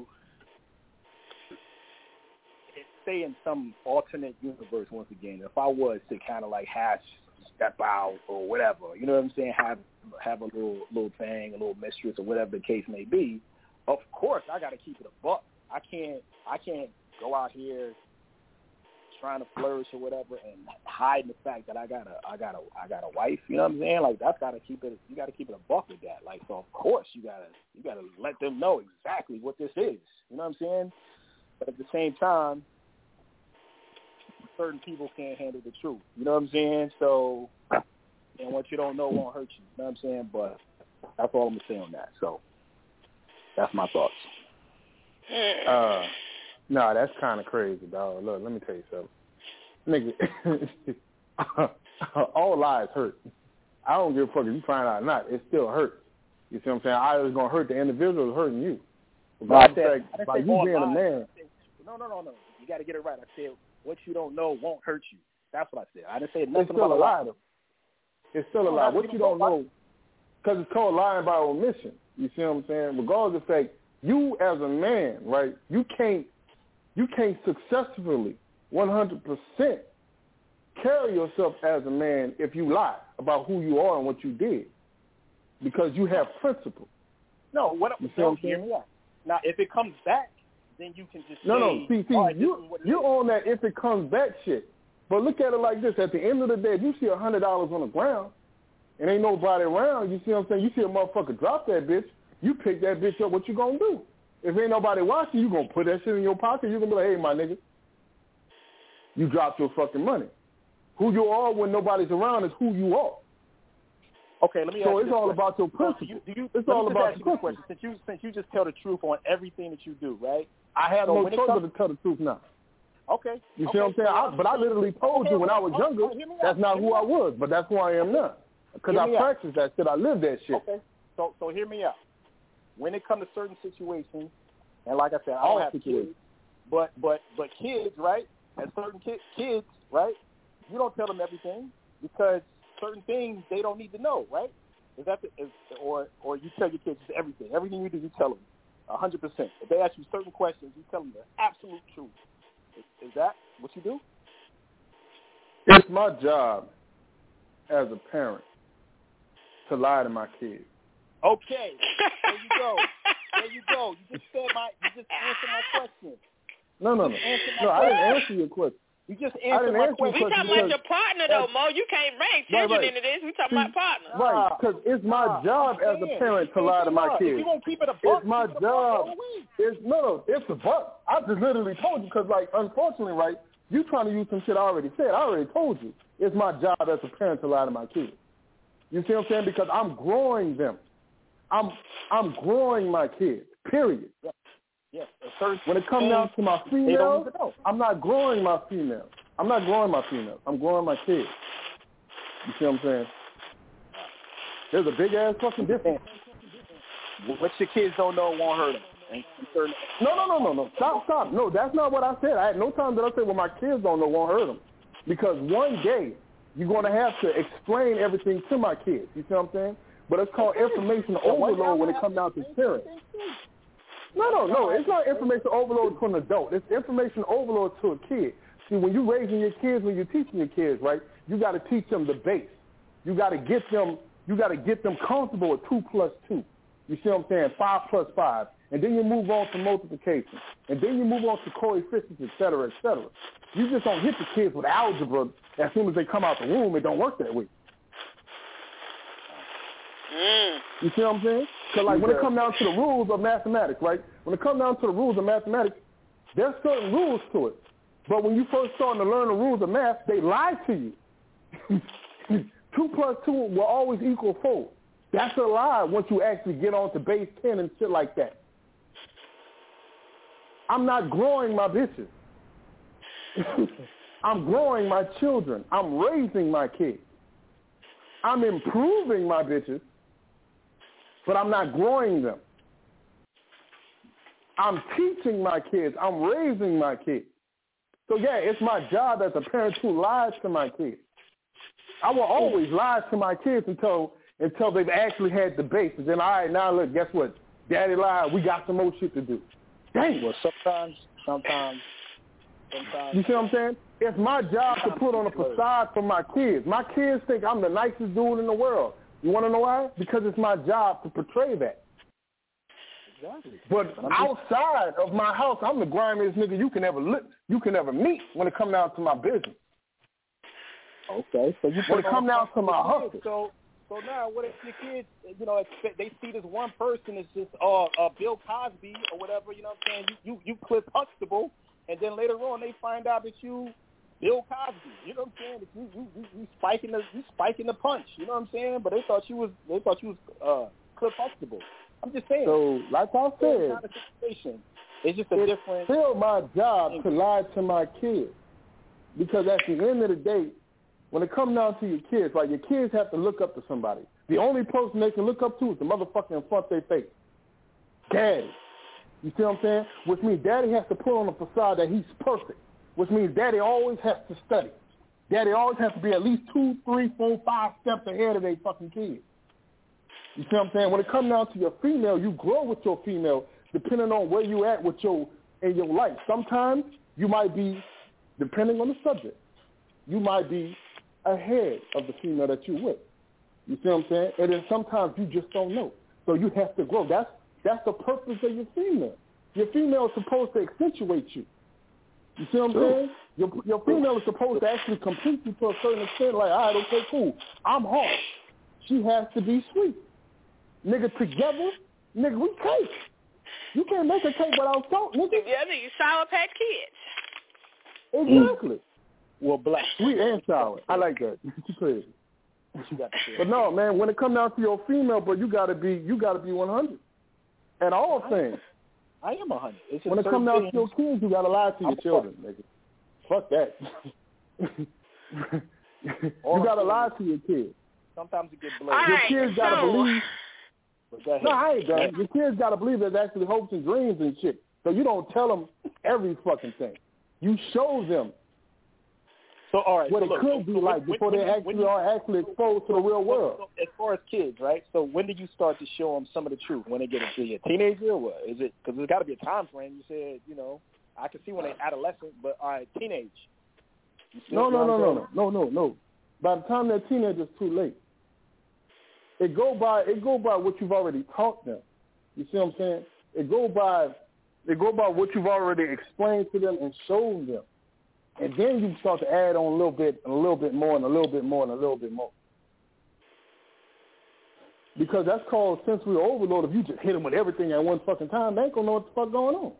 say in some alternate universe, once again, if I was to kind of like hash, step out or whatever, you know what I'm saying, have have a little little thing, a little mistress or whatever the case may be, of course I got to keep it a buck. I can't I can't go out here trying to flourish or whatever and hide the fact that I got a I got a I got a wife. You know what I'm saying? Like that's gotta keep it you gotta keep it a buck with that. Like so of course you gotta you gotta let them know exactly what this is. You know what I'm saying? But at the same time, certain people can't handle the truth. You know what I'm saying? So and what you don't know won't hurt you. You know what I'm saying? But that's all I'm gonna say on that. So that's my thoughts. Uh No, that's kind of crazy, dog. Look, let me tell you something. Nigga, all lies hurt. I don't give a fuck if you find out or not. It still hurts. You see what I'm saying? Either it's going to hurt the individual or hurting you. No, I said, fact, I by said you being lies. a man. Said, no, no, no, no. You got to get it right. I said, what you don't know won't hurt you. That's what I said. I didn't say nothing it's still about a lie, though. It's still a lie. What you don't know, because it's called lying by omission. You see what I'm saying? Regardless of the fact, you as a man, right, you can't, You can't successfully, one hundred percent, carry yourself as a man if you lie about who you are and what you did, because you have principle. No, what you see what I'm saying? Yeah. Now, if it comes back, then you can just no, say, no. See, see, right, you you on that if it comes back shit. But look at it like this: at the end of the day, if you see a hundred dollars on the ground and ain't nobody around, you see what I'm saying? You see a motherfucker drop that bitch, you pick that bitch up. What you gonna do? If ain't nobody watching, you going to put that shit in your pocket. You going to be like, hey, my nigga, you dropped your fucking money. Who you are when nobody's around is who you are. Okay, let me so ask it's you all question. about your principle. So do you, do you, it's all about your principle. Question. Since you, since you just tell the truth on everything that you do, right? I have so no choice but to tell the truth now. Okay. You okay. see what I'm saying? I, but I literally told okay, you when I was okay, younger, okay, that's not who out. I was, but that's who I am now. Because I practiced that shit. I lived that shit. Okay. So, so hear me out. When it comes to certain situations, and like I said, I don't have kids, but but but kids, right? And certain kids, kids, right? You don't tell them everything because certain things they don't need to know, right? Is that the, is, or or you tell your kids everything? Everything you do, you tell them, a hundred percent. If they ask you certain questions, you tell them the absolute truth. Is, is that what you do? It's my job as a parent to lie to my kids. Okay, there you go. There you go. You just said my. You just answered my question. No, no, no. No, question. I didn't answer your question. You just answered my question. We talking about your partner, though, Mo. You can't bring children right, right. into this. We talking See, about partner. Right, because it's my nah, job as a parent to lie to my kids. If you gonna keep it a buck, it's my job. It's no, no. It's a buck. I just literally told you because, like, unfortunately, right, you trying to use some shit I already said. I already told you. It's my job as a parent to lie to my kids. You see what I'm saying? Because I'm growing them. I'm I'm growing my kids. Period. Yeah. Yeah. When it comes down to my females, I'm not growing my females. I'm not growing my females. I'm growing my kids. You see what I'm saying? There's a big ass fucking difference. What your kids don't know won't hurt them. No, no, no, no, no. Stop, stop. No, that's not what I said. I had no time that I said, well, my kids don't know won't hurt them. Because one day, you're going to have to explain everything to my kids. You see what I'm saying? But it's called information overload when it comes down to parents. No, no, no. It's not information overload to an adult. It's information overload to a kid. See, when you're raising your kids, when you're teaching your kids, right, you got to teach them the base. You got to get them. You got to get them comfortable with two plus two. You see what I'm saying? Five plus five. And then you move on to multiplication. And then you move on to coefficients, et cetera, et cetera. You just don't hit the kids with algebra as soon as they come out the womb. It don't work that way. Mm. You see what I'm saying? Because like when it comes down to the rules of mathematics, right? When it comes down to the rules of mathematics, there's certain rules to it. But when you first starting to learn the rules of math, they lie to you. Two plus two will always equal four. That's a lie once you actually get on to base ten and shit like that. I'm not growing my bitches. I'm growing my children. I'm raising my kids. I'm improving my bitches, but I'm not growing them. I'm teaching my kids. I'm raising my kids. So, yeah, it's my job as a parent to lie to my kids. I will always lie to my kids until until they've actually had the base. And then, all right, now, look, guess what? Daddy lied. We got some more shit to do. Dang. Well, sometimes, sometimes, sometimes. You see what I'm saying? It's my job to put on a facade for my kids. My kids think I'm the nicest dude in the world. You want to know why? Because it's my job to portray that. Exactly. But outside of my house, I'm the grimiest nigga you can ever look, you can ever meet when it comes down to my business. Okay, so you when it comes down to my hustle. So, so now, what if your kids, you know, expect, they see this one person is just uh, uh, Bill Cosby or whatever, you know what I'm saying? You, you, you Cliff Huxtable, and then later on they find out that you Bill Cosby. You know what I'm saying? That you, you, you, you spiking the, you spiking the punch. You know what I'm saying? But they thought you was, they thought you was uh, Cliff Huxtable. I'm just saying. So, like I said, it's just a it's different. still my job to lie to my kids, because at the end of the day, when it comes down to your kids, right, your kids have to look up to somebody. The only person they can look up to is the motherfucker in front of their face. Daddy. You see what I'm saying? Which means daddy has to put on a facade that he's perfect. Which means daddy always has to study. Daddy always has to be at least two, three, four, five steps ahead of their fucking kids. You see what I'm saying? When it comes down to your female, you grow with your female depending on where you at with your in your life. Sometimes you might be, depending on the subject, you might be ahead of the female that you're with. You see what I'm saying? And then sometimes you just don't know. So you have to grow. That's that's the purpose of your female. Your female is supposed to accentuate you. You see what I'm True. saying? Your your female is supposed to actually complete you to a certain extent. Like, all right, okay, cool. I'm hard. She has to be sweet. Nigga, together, nigga, we cake. You can't make a cake without salt, nigga. Together, you Sour Patch Kids. Exactly. Well, black. Sweet and sour. I like that. You crazy. But no, man, when it comes down to your female, bro, you gotta be you gotta be one hundred. At all things. I am one hundred. It's when it comes down to your kids, you gotta lie to your I'm children, nigga. Fuck that. You gotta lie to your kids. Sometimes you get blown. All Your right, kids gotta so... believe. No, I ain't done. Your kids gotta believe there's actually hopes and dreams and shit. So you don't tell them every fucking thing. You show them. So all right, what so it look, could so be like when, before when, they when, actually when, are actually exposed to the real world. So as far as kids, right? So when did you start to show them some of the truth? When they get into a teenager, or what? Is it? Because there's got to be a time frame. You said, you know, I can see when they're adolescent, but all right, teenage. No, no, no, no, no, no, no, no. By the time they're teenagers, it's too late. It go by. It go by what you've already taught them. You see what I'm saying? It go by. It go by what you've already explained to them and shown them. And then you start to add on a little bit, and a little bit more, and a little bit more, and a little bit more. Because that's called sensory overload. If you just hit them with everything at one fucking time, they ain't going to know what the fuck going on.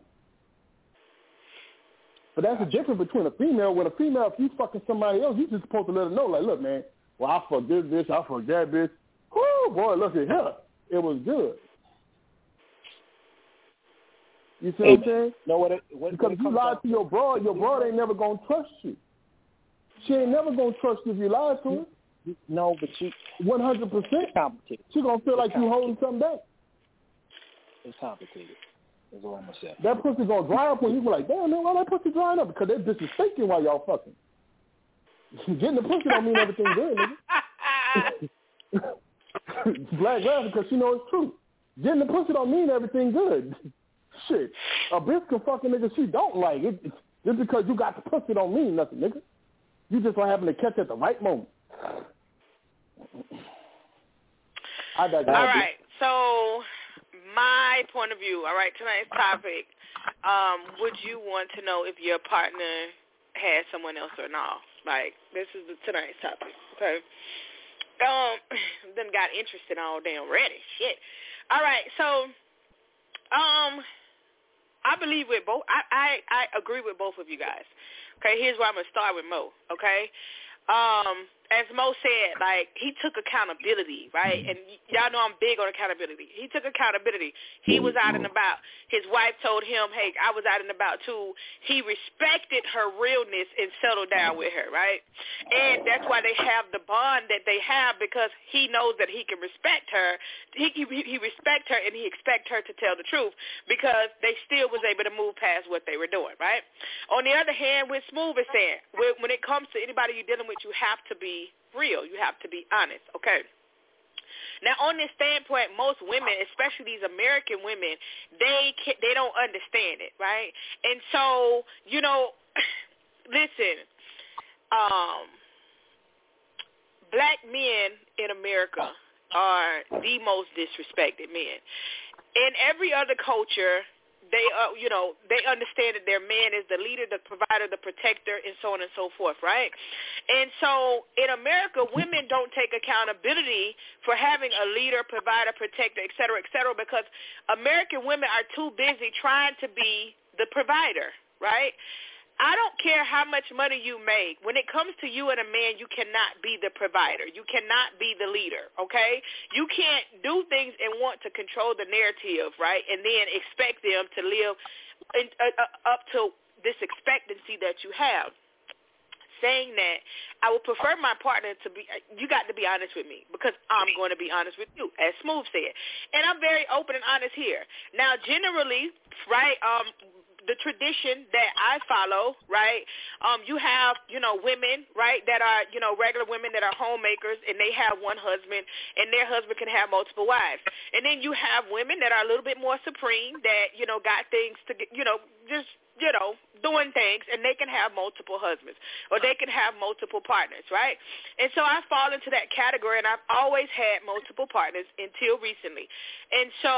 But that's the difference between a female. With a female, if you fucking somebody else, you just supposed to let them know, like, look, man, well, I fucked this bitch, I fucked that bitch. Oh, boy, look at her. It was good. You see what I'm saying? No, what it, what, because if you lie to your broad, your broad ain't never going to trust you. She ain't never going to trust you if you lie to her. No, but she... one hundred percent. Complicated. She's going to feel like you holding something back. It's complicated. That's all I'm going to say. That pussy going to dry up when you be like, damn, man, why that pussy drying up? Because that bitch is faking while y'all fucking. Getting the pussy don't mean everything good, nigga. Black laughing because she knows it's true. Getting the pussy don't mean everything good. Shit. A bitch can fuck a nigga she don't like. It, it, just because you got the pussy don't mean nothing, nigga. You just don't happen to catch at the right moment. I digress. All right. So my point of view, all right, tonight's topic, um, would you want to know if your partner has someone else or not? Like, this is the, tonight's topic, okay? Um, then got interested all damn ready. Shit. All right, so um, I believe with both. I, I, I agree with both of you guys. Okay, here's where I'm gonna start with Mo. Okay, um, as Mo said, like, he took accountability, right? And y'all know I'm big on accountability. He took accountability. He was out and about. His wife told him, hey, I was out and about too. He respected her realness and settled down with her, right? And that's why they have the bond that they have, because he knows that he can respect her. He, he, he respect her, and he expect her to tell the truth, because they still was able to move past what they were doing, right? On the other hand, with Smooth is saying, when it comes to anybody you're dealing with, you have to be real. You have to be honest, okay? Now, on this standpoint, most women, especially these American women, they can, they don't understand it, right? And so, you know, listen, um, black men in America are the most disrespected men. In every other culture, they, uh, you know, they understand that their man is the leader, the provider, the protector, and so on and so forth, right? And so in America, women don't take accountability for having a leader, provider, protector, et cetera, et cetera, because American women are too busy trying to be the provider, right? I don't care how much money you make. When it comes to you and a man, you cannot be the provider. You cannot be the leader, okay? You can't do things and want to control the narrative, right, and then expect them to live in, uh, uh, up to this expectancy that you have. Saying that, I would prefer my partner to be, you got to be honest with me, because I'm going to be honest with you, as Smooth said. And I'm very open and honest here. Now, generally, right, um, the tradition that I follow, right, um, you have, you know, women, right, that are, you know, regular women that are homemakers, and they have one husband, and their husband can have multiple wives. And then you have women that are a little bit more supreme, that, you know, got things to, get, you know, just, you know, doing things, and they can have multiple husbands, or they can have multiple partners, right? And so I fall into that category, and I've always had multiple partners until recently. And so,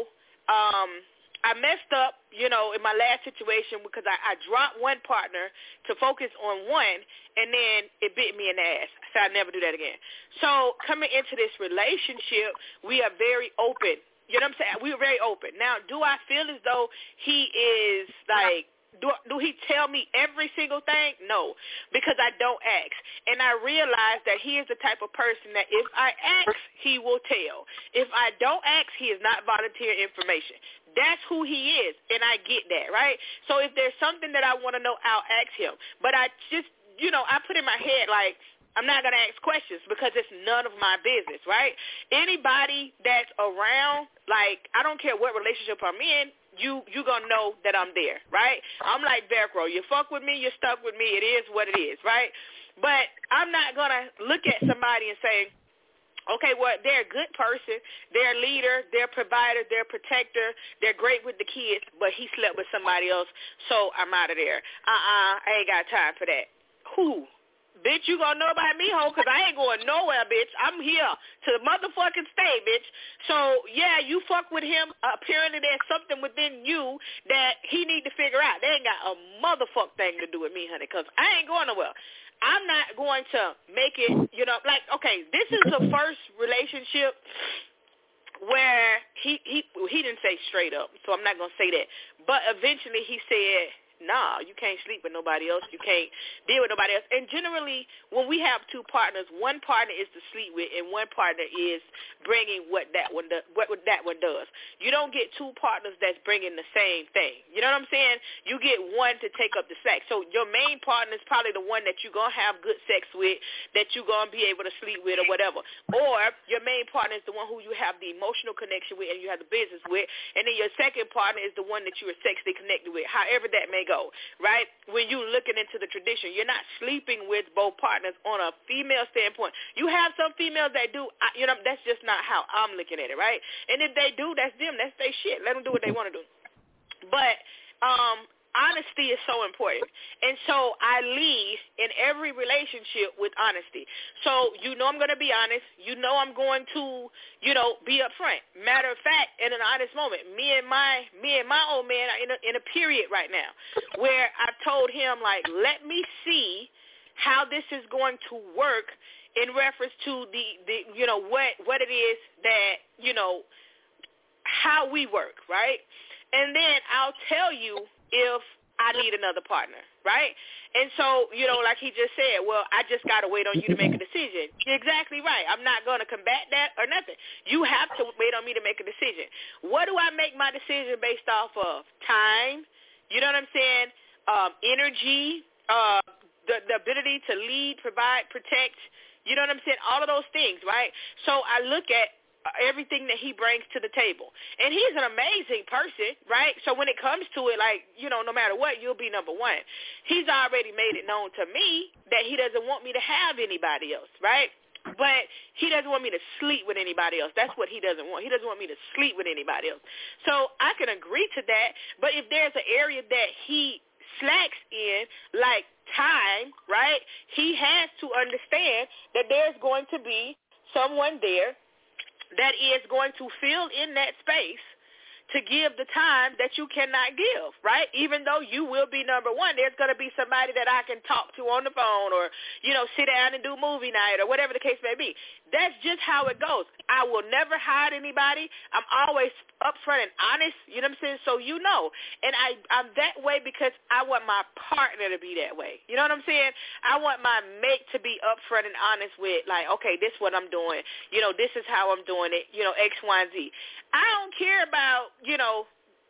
um, I messed up, you know, in my last situation, because I, I dropped one partner to focus on one, and then it bit me in the ass. I said I'd never do that again. So coming into this relationship, we are very open. You know what I'm saying? We are very open. Now, do I feel as though he is, like, do, do he tell me every single thing? No, because I don't ask. And I realize that he is the type of person that if I ask, he will tell. If I don't ask, he is not volunteer information. That's who he is, and I get that, right? So if there's something that I want to know, I'll ask him. But I just, you know, I put in my head, like, I'm not going to ask questions because it's none of my business, right? Anybody that's around, like, I don't care what relationship I'm in, you you going to know that I'm there, right? I'm like Velcro. You fuck with me, you're stuck with me. It is what it is, right? But I'm not going to look at somebody and say, okay, well, they're a good person, they're a leader, they're a provider, they're a protector, they're great with the kids, but he slept with somebody else, so I'm out of there. Uh-uh, I ain't got time for that. Who? Bitch, you gonna know about me, ho, because I ain't going nowhere, bitch. I'm here to motherfucking stay, bitch. So, yeah, you fuck with him. Apparently there's something within you that he need to figure out. They ain't got a motherfuck thing to do with me, honey, because I ain't going nowhere. I'm not going to make it, you know, like, okay, this is the first relationship where he, he, he didn't say straight up, so I'm not going to say that. But eventually he said, nah, you can't sleep with nobody else. You can't deal with nobody else. And generally, when we have two partners, one partner is to sleep with, and one partner is bringing what that one does, what that one does. You don't get two partners that's bringing the same thing. You know what I'm saying? You get one to take up the sex. So your main partner is probably the one that you're going to have good sex with, that you're going to be able to sleep with or whatever. Or your main partner is the one who you have the emotional connection with and you have the business with, and then your second partner is the one that you are sexually connected with, however that may go. go, right? When you looking into the tradition, you're not sleeping with both partners on a female standpoint. You have some females that do, you know, that's just not how I'm looking at it, right? And if they do, that's them. That's their shit. Let them do what they want to do. But um, honesty is so important. And so I lead in every relationship with honesty. So you know I'm going to be honest. You know I'm going to, you know, be upfront. Matter of fact, in an honest moment, me and my me and my old man are in a, in a period right now where I told him, like, let me see how this is going to work in reference to the, the you know, what, what it is that, you know, how we work, right? And then I'll tell you if I need another partner, right? And so, you know, like he just said, well, I just got to wait on you to make a decision. You're exactly right. I'm not going to combat that or nothing. You have to wait on me to make a decision. What do I make my decision based off of? Time, you know what I'm saying? Um, energy, uh, the, the ability to lead, provide, protect, you know what I'm saying? All of those things, right? So I look at everything that he brings to the table. And he's an amazing person, right? So when it comes to it, like, you know, no matter what, you'll be number one. He's already made it known to me that he doesn't want me to have anybody else, right? But he doesn't want me to sleep with anybody else. That's what he doesn't want. He doesn't want me to sleep with anybody else. So I can agree to that, but if there's an area that he slacks in, like time, right, he has to understand that there's going to be someone there that is going to fill in that space to give the time that you cannot give, right? Even though you will be number one, there's going to be somebody that I can talk to on the phone or, you know, sit down and do movie night or whatever the case may be. That's just how it goes. I will never hide anybody. I'm always upfront and honest, you know what I'm saying? So you know. And I, I'm that way because I want my partner to be that way. You know what I'm saying? I want my mate to be upfront and honest with, like, okay, this is what I'm doing. You know, this is how I'm doing it, you know, X, Y, and Z. I don't care about, you know,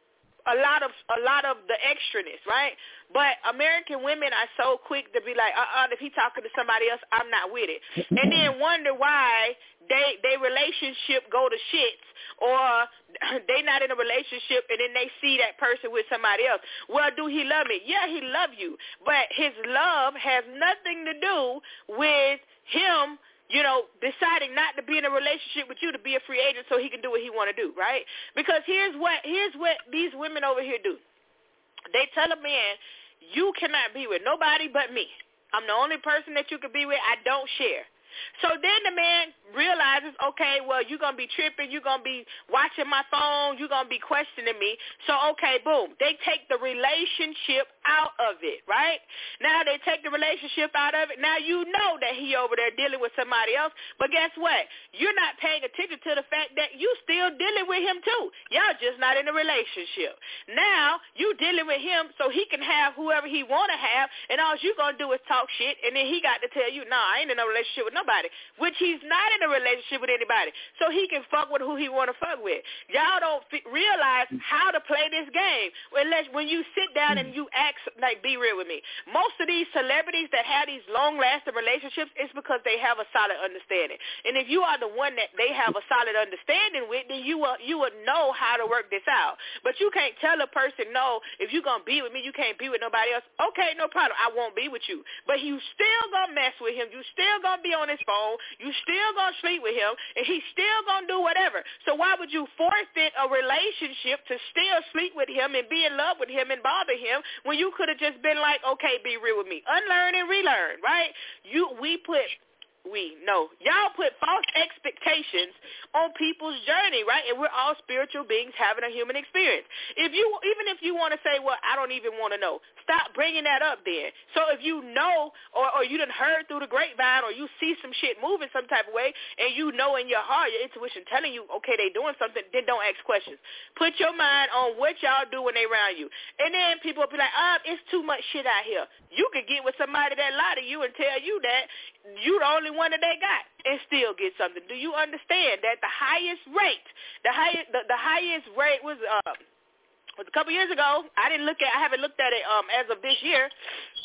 a lot of a lot of the extraness, right? But American women are so quick to be like, uh-uh, if he talking to somebody else, I'm not with it. And then wonder why they they relationship go to shits, or they not in a relationship and then they see that person with somebody else. Well, do he love me? Yeah, he love you. But his love has nothing to do with him, you know, deciding not to be in a relationship with you, to be a free agent so he can do what he want to do, right? Because here's what here's what these women over here do. They tell a man, you cannot be with nobody but me. I'm the only person that you can be with. I don't share. So then the man realizes, okay, well, you're going to be tripping. You're going to be watching my phone. You're going to be questioning me. So, okay, boom. They take the relationship out of it, right? Now they take the relationship out of it. Now you know that he over there dealing with somebody else. But guess what? You're not paying attention to the fact that you still dealing with him too. Y'all just not in a relationship. Now you dealing with him so he can have whoever he want to have, and all you going to do is talk shit, and then he got to tell you, no, nah, I ain't in a relationship with nobody, which he's not in a relationship with anybody, so he can fuck with who he want to fuck with. Y'all don't f- realize how to play this game unless when you sit down and you ask, like, be real with me. Most of these celebrities that have these long-lasting relationships is because they have a solid understanding. And if you are the one that they have a solid understanding with, then you will you will know how to work this out. But you can't tell a person, no, if you're going to be with me, you can't be with nobody else. Okay, no problem. I won't be with you. But you still going to mess with him. You still going to be on his phone. You still going to sleep with him. And he's still going to do whatever. So why would you forfeit a relationship to still sleep with him and be in love with him and bother him when you could have just been like, okay, be real with me. Unlearn and relearn, right? You, we put... We no, y'all put false expectations on people's journey, right? And we're all spiritual beings having a human experience. If you, even if you want to say, well, I don't even want to know, stop bringing that up then. So if you know, or, or you done heard through the grapevine, or you see some shit moving some type of way, and you know in your heart, your intuition telling you, okay, they doing something, then don't ask questions. Put your mind on what y'all do when they around you. And then people will be like, ah, oh, it's too much shit out here. You could get with somebody that lie to you and tell you that you the only one that they got and still get something. Do you understand that the highest rate, the highest, the, the highest rate was uh, was a couple years ago. I didn't look at, I haven't looked at it um, as of this year,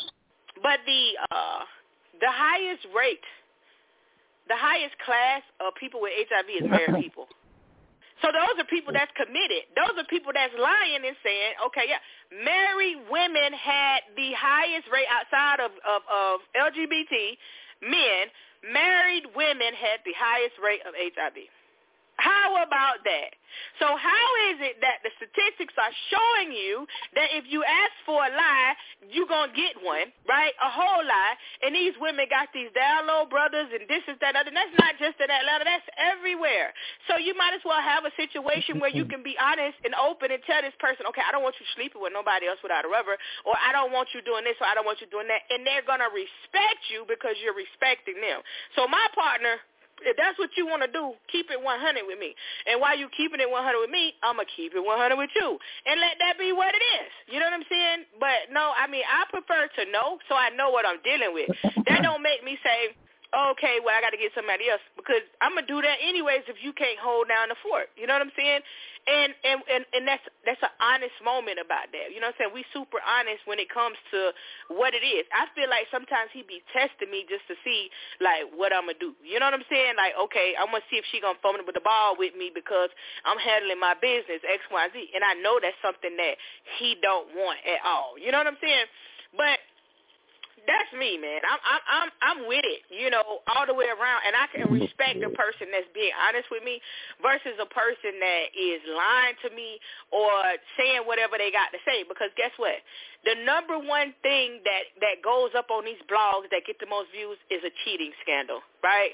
but the uh, the highest rate, the highest class of people with H I V is married people. So those are people that's committed. Those are people that's lying and saying, okay, yeah, married women had the highest rate outside of, of, of L G B T men. Married women had the highest rate of H I V. How about that? So how is it that the statistics are showing you that if you ask for a lie, you're going to get one, right? A whole lie. And these women got these down low brothers and this is that other. And that's not just in Atlanta. That's everywhere. So you might as well have a situation where you can be honest and open and tell this person, okay, I don't want you sleeping with nobody else without a rubber, or I don't want you doing this, or I don't want you doing that. And they're going to respect you because you're respecting them. So my partner, if that's what you want to do, keep it one hundred with me. And while you keeping it one hundred with me, I'm going to keep it one hundred with you. And let that be what it is. You know what I'm saying? But, no, I mean, I prefer to know so I know what I'm dealing with. That don't make me say, okay, well, I got to get somebody else, because I'm going to do that anyways if you can't hold down the fort. You know what I'm saying? And and, and, and that's that's an honest moment about that. You know what I'm saying? We super honest when it comes to what it is. I feel like sometimes he be testing me just to see, like, what I'm going to do. You know what I'm saying? Like, okay, I'm going to see if she going to fumble with the ball with me because I'm handling my business, X, Y, Z. And I know that's something that he don't want at all. You know what I'm saying? But that's me, man. I'm I'm I'm I'm with it, you know, all the way around, and I can respect a person that's being honest with me versus a person that is lying to me or saying whatever they got to say. Because guess what? The number one thing that that goes up on these blogs that get the most views is a cheating scandal, right?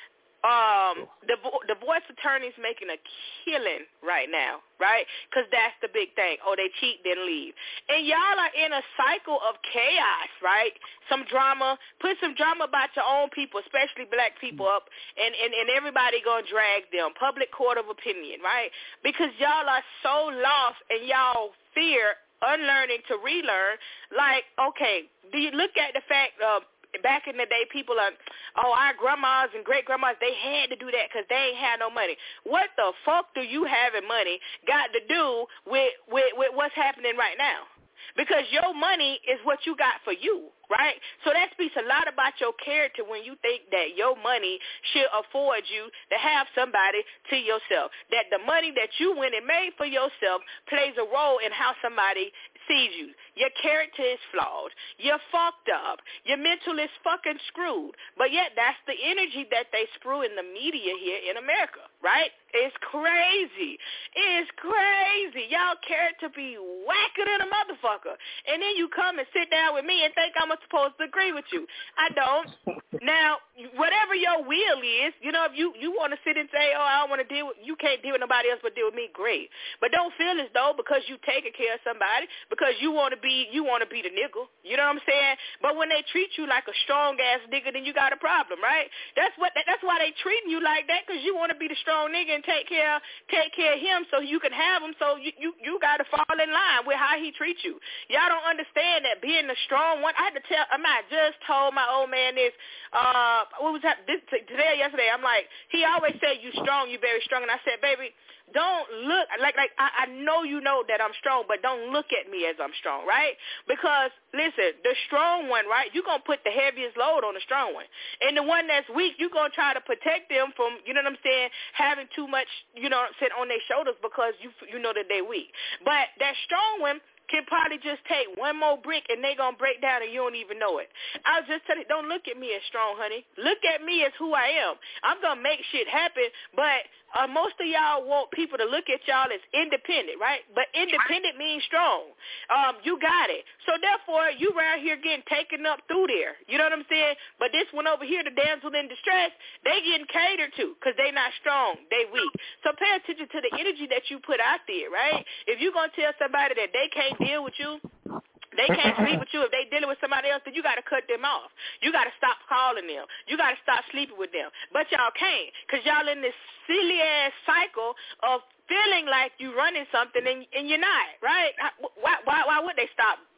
Um, the divorce attorneys making a killing right now, right? Because that's the big thing. Oh, they cheat, then leave. And y'all are in a cycle of chaos, right? Some drama. Put some drama about your own people, especially black people, up, and, and, and everybody going to drag them. Public court of opinion, right? Because y'all are so lost and y'all fear unlearning to relearn. Like, okay, do you look at the fact of, back in the day, people are, oh, our grandmas and great-grandmas, they had to do that because they ain't had no money. What the fuck do you having money got to do with, with, with what's happening right now? Because your money is what you got for you, right? So that speaks a lot about your character when you think that your money should afford you to have somebody to yourself, that the money that you went and made for yourself plays a role in how somebody sees you. Your character is flawed. You're fucked up. Your mental is fucking screwed. But yet that's the energy that they screw in the media here in America, right? It's crazy. It's crazy. Y'all character be whacker than a motherfucker. And then you come and sit down with me and think I'm supposed to agree with you. I don't. Now, whatever your will is, you know, if you, you want to sit and say, oh, I don't want to deal with, you can't deal with nobody else but deal with me, great. But don't feel as though because you taking care of somebody, because you want to be, you want to be the nigga. You know what I'm saying? But when they treat you like a strong-ass nigga, then you got a problem, right? That's what. That's why they treating you like that, because you want to be the strong nigga and take care, take care of him so you can have him, so you, you, you got to fall in line with how he treats you. Y'all don't understand that being the strong one. I had to tell, I, mean, I just told my old man this, uh, what was that, this, today or yesterday, I'm like, he always said, you strong, you very strong, and I said, baby, don't look, like, like I, I know you know that I'm strong, but don't look at me as I'm strong, right? Because, listen, the strong one, right, you're going to put the heaviest load on the strong one. And the one that's weak, you're going to try to protect them from, you know what I'm saying, having too much, you know, sit on their shoulders because you you know that they're weak. But that strong one can probably just take one more brick and they going to break down and you don't even know it. I was just telling you, don't look at me as strong, honey. Look at me as who I am. I'm going to make shit happen, but uh, most of y'all want people to look at y'all as independent, right? But independent means strong. Um, you got it. So therefore, you around here getting taken up through there. You know what I'm saying? But this one over here, the damsel in distress, they getting catered to because they not strong. They weak. So pay attention to the energy that you put out there, right? If you're going to tell somebody that they can't deal with you, they can't sleep with you. If they dealing with somebody else, then you got to cut them off. You got to stop calling them. You got to stop sleeping with them. But y'all can't, because y'all in this silly-ass cycle of feeling like you running something and, and you're not, right? Why, why, why would they stop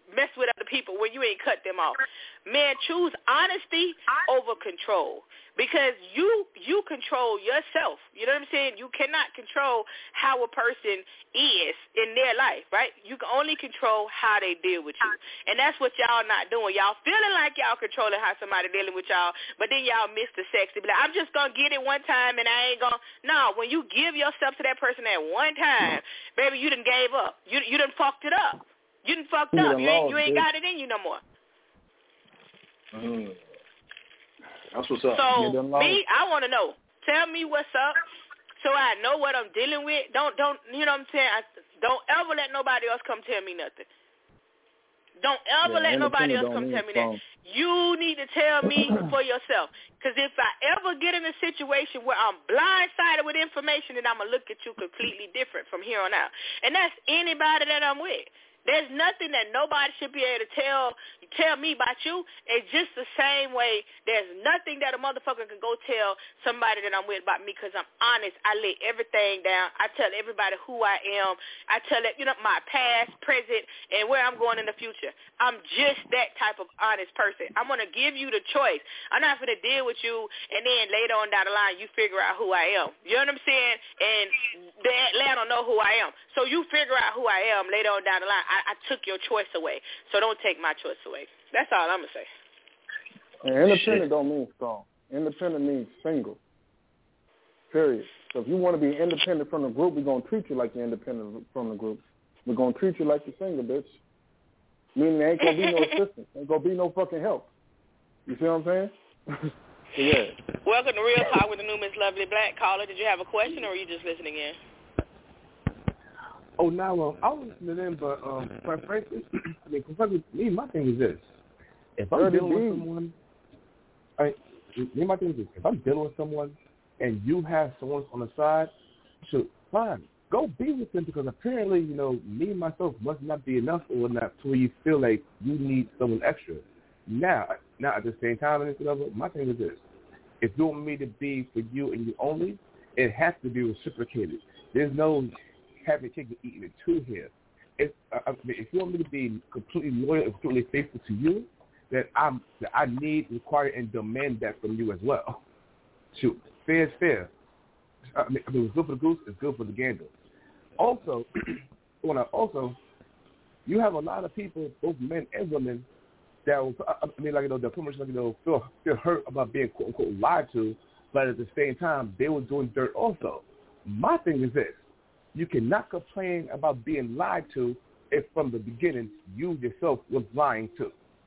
mess with other people when you ain't cut them off. Man, choose honesty over control because you you control yourself. You know what I'm saying? You cannot control how a person is in their life, right? You can only control how they deal with you. And that's what y'all not doing. Y'all feeling like y'all controlling how somebody dealing with y'all, but then y'all miss the sexy. Be like, I'm just going to get it one time and I ain't going to. No, when you give yourself to that person at one time, baby, you done gave up. You, you done fucked it up. You done fucked up. You ain't, you ain't got it in you no more. Mm. That's what's up. So, me, I want to know. Tell me what's up so I know what I'm dealing with. Don't, don't, you know what I'm saying? I, don't ever let nobody else come tell me nothing. Don't ever yeah, let nobody else come tell me that. You need to tell me for yourself. Because if I ever get in a situation where I'm blindsided with information, then I'm going to look at you completely different from here on out. And that's anybody that I'm with. There's nothing that nobody should be able to tell tell me about you. It's just the same way there's nothing that a motherfucker can go tell somebody that I'm with about me because I'm honest. I lay everything down. I tell everybody who I am. I tell it, you know, my past, present, and where I'm going in the future. I'm just that type of honest person. I'm going to give you the choice. I'm not going to deal with you, and then later on down the line, you figure out who I am. You know what I'm saying? And the Atlanta know who I am. So you figure out who I am later on down the line. I, I took your choice away, so don't take my choice away. That's all I'm going to say. And independent don't mean strong. Independent means single, period. So if you want to be independent from the group, we're going to treat you like you're independent from the group. We're going to treat you like you're single, bitch. Meaning there ain't going to be no assistance. There ain't going to be no fucking help. You see what I'm saying? So, yeah. Welcome to Real Talk with the new Miss Lovely Black. Caller, did you have a question or are you just listening in? Oh, now, um, I was listening in, but um, quite frankly, I mean, frankly, me, my thing is this. If I'm dealing with someone, I, me, my thing is this. If I'm dealing with someone and you have someone on the side, shoot, fine. Go be with them because apparently, you know, me and myself must not be enough or not to where you feel like you need someone extra. Now, now at the same time, and this level, my thing is this. If you want me to be for you and you only, it has to be reciprocated. There's no having cake and eating it too here. If, I mean, if you want me to be completely loyal and completely faithful to you, then I'm, that I need, require, and demand that from you as well. Shoot, fair is fair. I mean, I mean, it's good for the goose, it's good for the gander. Also, when I also, you have a lot of people, both men and women, that will, I mean, like, you know, they're pretty much, like, you know, feel, feel hurt about being, quote, unquote, lied to, but at the same time, they were doing dirt also. My thing is this. You cannot complain about being lied to if from the beginning you yourself was lying too.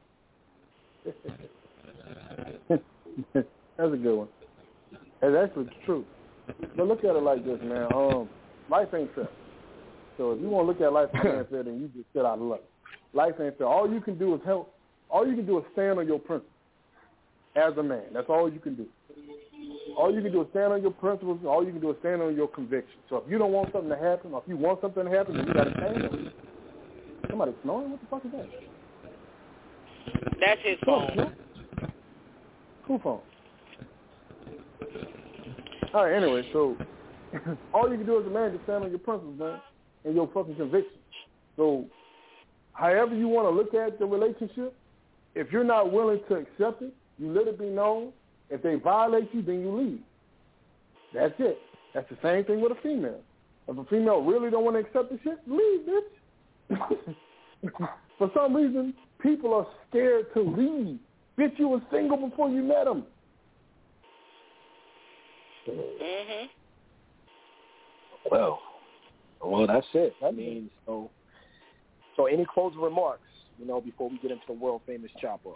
That's a good one. And that's the truth. But look at it like this, man. Um, life ain't fair. So if you want to look at life as unfair, then you just sit out of luck. Life ain't fair. All you can do is help. All you can do is stand on your principles as a man. That's all you can do. All you can do is stand on your principles. All you can do is stand on your convictions. So if you don't want something to happen, or if you want something to happen, then you got to stand on it. Somebody snoring? What the fuck is that? That's his phone. Who phone? All right, anyway, so all you can do as a man is stand on your principles, man, and your fucking convictions. So however you want to look at the relationship, if you're not willing to accept it, you let it be known. If they violate you, then you leave. That's it. That's the same thing with a female. If a female really don't want to accept the shit, leave, bitch. For some reason, people are scared to leave. Bitch, you were single before you met them. Mm-hmm. Well, well, that's it. I mean, so, so any closing remarks, you know, before we get into the world famous chopper?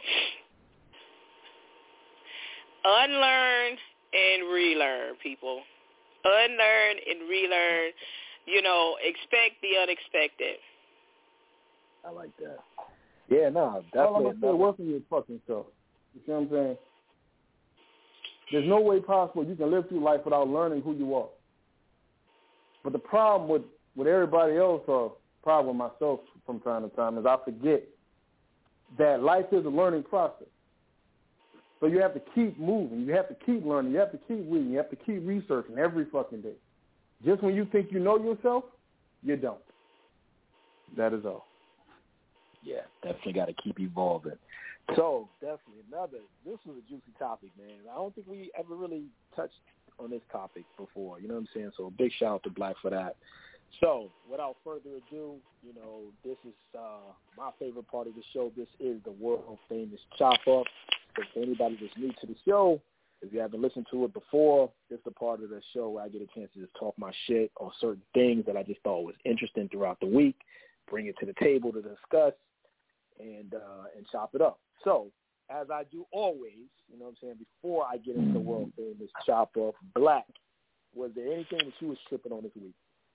Unlearn and relearn, people. Unlearn and relearn. You know, expect the unexpected. I like that. Yeah, no, definitely. All I'm going to say, work on your fucking self. You see what I'm saying? There's no way possible you can live through life without learning who you are. But the problem with, with everybody else, or problem with myself from time to time, is I forget that life is a learning process. So you have to keep moving. You have to keep learning. You have to keep reading. You have to keep researching every fucking day. Just when you think you know yourself, you don't. That is all. yeah, definitely got to keep evolving. So, definitely another, this was a juicy topic, man. I don't think we ever really touched on this topic before, you know what I'm saying? So, big shout out to Black for that. So, without further ado, you know, this is uh, my favorite part of the show. This is the world-famous Chop Up. So, for anybody that's new to the show, if you haven't listened to it before, this is the part of the show where I get a chance to just talk my shit on certain things that I just thought was interesting throughout the week, bring it to the table to discuss, and uh, and chop it up. So, as I do always, you know what I'm saying, before I get into the world-famous Chop Up, Black, was there anything that you was tripping on this week?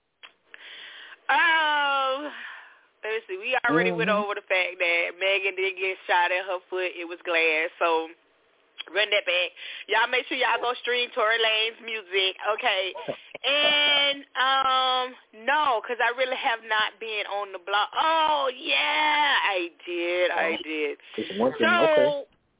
Um, let's see. We already mm-hmm. went over the fact that Megan did get shot in her foot. It was glass. So run that back. Y'all make sure y'all go stream Tory Lanez music, okay? And um, no, because I really have not been on the block. Oh yeah, I did. I did. One thing. So okay.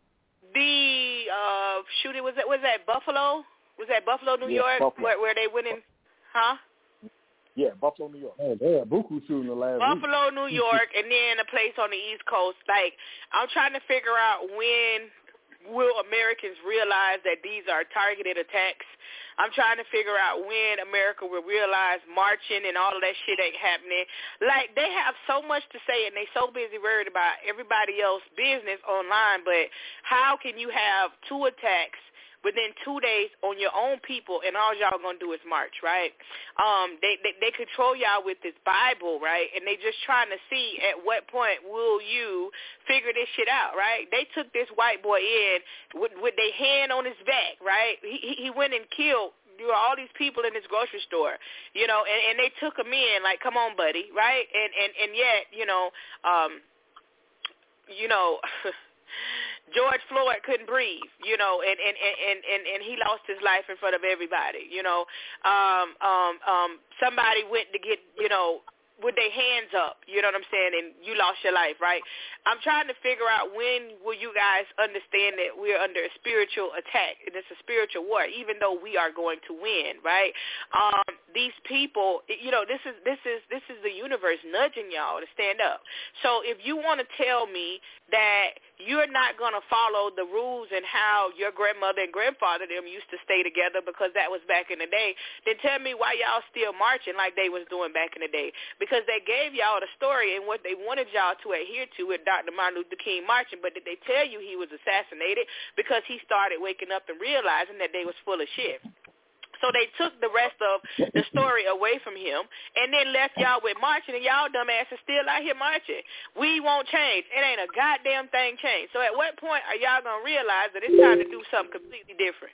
the uh, shooting was that was that Buffalo? Was that Buffalo, New yeah, York, Buffalo. where where they went in? Huh? Yeah, Buffalo, New York. Oh, they had Buku shooting the last Buffalo, week. New York, and then a place on the East Coast. Like, I'm trying to figure out when will Americans realize that these are targeted attacks. I'm trying to figure out when America will realize marching and all of that shit ain't happening. Like, they have so much to say, and they so busy worried about everybody else's business online, but how can you have two attacks within two days on your own people, and all y'all gonna do is march, right? Um, they, they they control y'all with this Bible, right? And they just trying to see at what point will you figure this shit out, right? They took this white boy in with, with their hand on his back, right? He he went and killed you know, all these people in this grocery store, you know, and, and they took him in like, come on, buddy, right? And and and yet, you know, um, you know. George Floyd couldn't breathe, you know, and, and, and, and, and he lost his life in front of everybody, you know. Um, um, um, somebody went to get, you know, with their hands up, you know what I'm saying, and you lost your life, right? I'm trying to figure out when will you guys understand that we're under a spiritual attack, and it's a spiritual war, even though we are going to win, right? Um, these people, you know, this is this is this is the universe nudging y'all to stand up. So if you want to tell me that you're not going to follow the rules and how your grandmother and grandfather them used to stay together because that was back in the day, then tell me why y'all still marching like they was doing back in the day. Because they gave y'all the story and what they wanted y'all to adhere to with Doctor Martin Luther King marching, but did they tell you he was assassinated because he started waking up and realizing that they was full of shit? So they took the rest of the story away from him and then left y'all with marching, and y'all dumbasses still out here marching. We won't change. It ain't a goddamn thing changed. So at what point are y'all going to realize that it's time to do something completely different?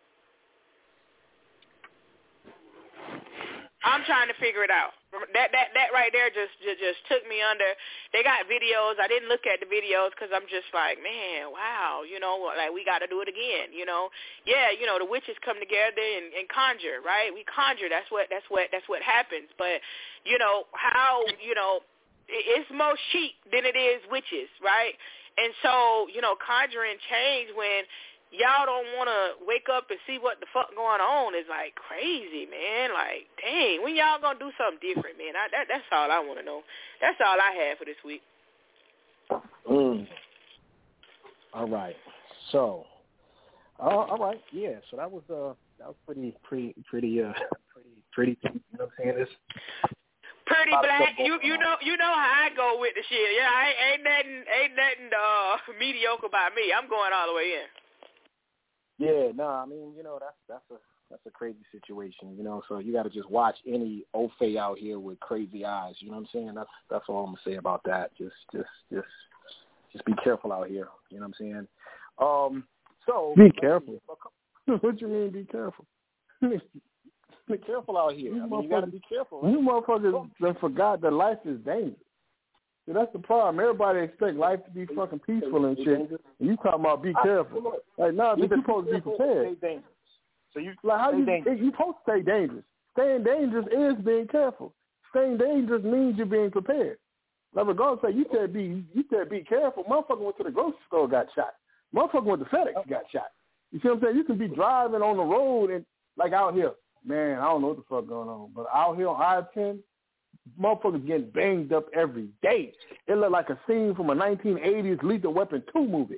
I'm trying to figure it out. That that that right there just, just just took me under. They got videos. I didn't look at the videos because I'm just like, man, wow, you know, like we got to do it again, you know. Yeah, you know, the witches come together and, and conjure, right? We conjure. That's what that's what that's what happens. But you know how you know it's more sheep than it is witches, right? And so you know, conjuring change when y'all don't want to wake up and see what the fuck going on is like crazy, man. Like, dang, when y'all going to do something different, man? I, that, that's all I want to know. That's all I have for this week. Mm. All right. So, uh, all right, yeah. So that was uh that was pretty pretty pretty uh pretty pretty. You know what I'm saying? This pretty black. You you know you know how I go with the shit. Yeah, I ain't, ain't nothing ain't nothing uh, mediocre about me. I'm going all the way in. Yeah, no, I mean, you know, that's that's a that's a crazy situation, you know. So you got to just watch any Ofe out here with crazy eyes. You know what I'm saying? That's that's all I'm gonna say about that. Just just just just be careful out here. You know what I'm saying? Um, so be careful. What you mean? Be careful. Be careful out here. I mean, you got to be careful. Right? You motherfuckers done forgot that life is dangerous. See, that's the problem. Everybody expect life to be fucking peaceful and shit. And you talking about be careful. Like, nah, but you supposed to be prepared. So you like how you you supposed to stay dangerous. Staying dangerous is being careful. Staying dangerous means you're being prepared. Like regardless, say you said be you said be careful. Motherfucker went to the grocery store, got shot. Motherfucker went to FedEx, got shot. You see what I'm saying? You can be driving on the road and like out here, man. I don't know what the fuck going on, but out here on I ten. motherfuckers getting banged up every day. It looked like a scene from a nineteen eighties Lethal Weapon two movie.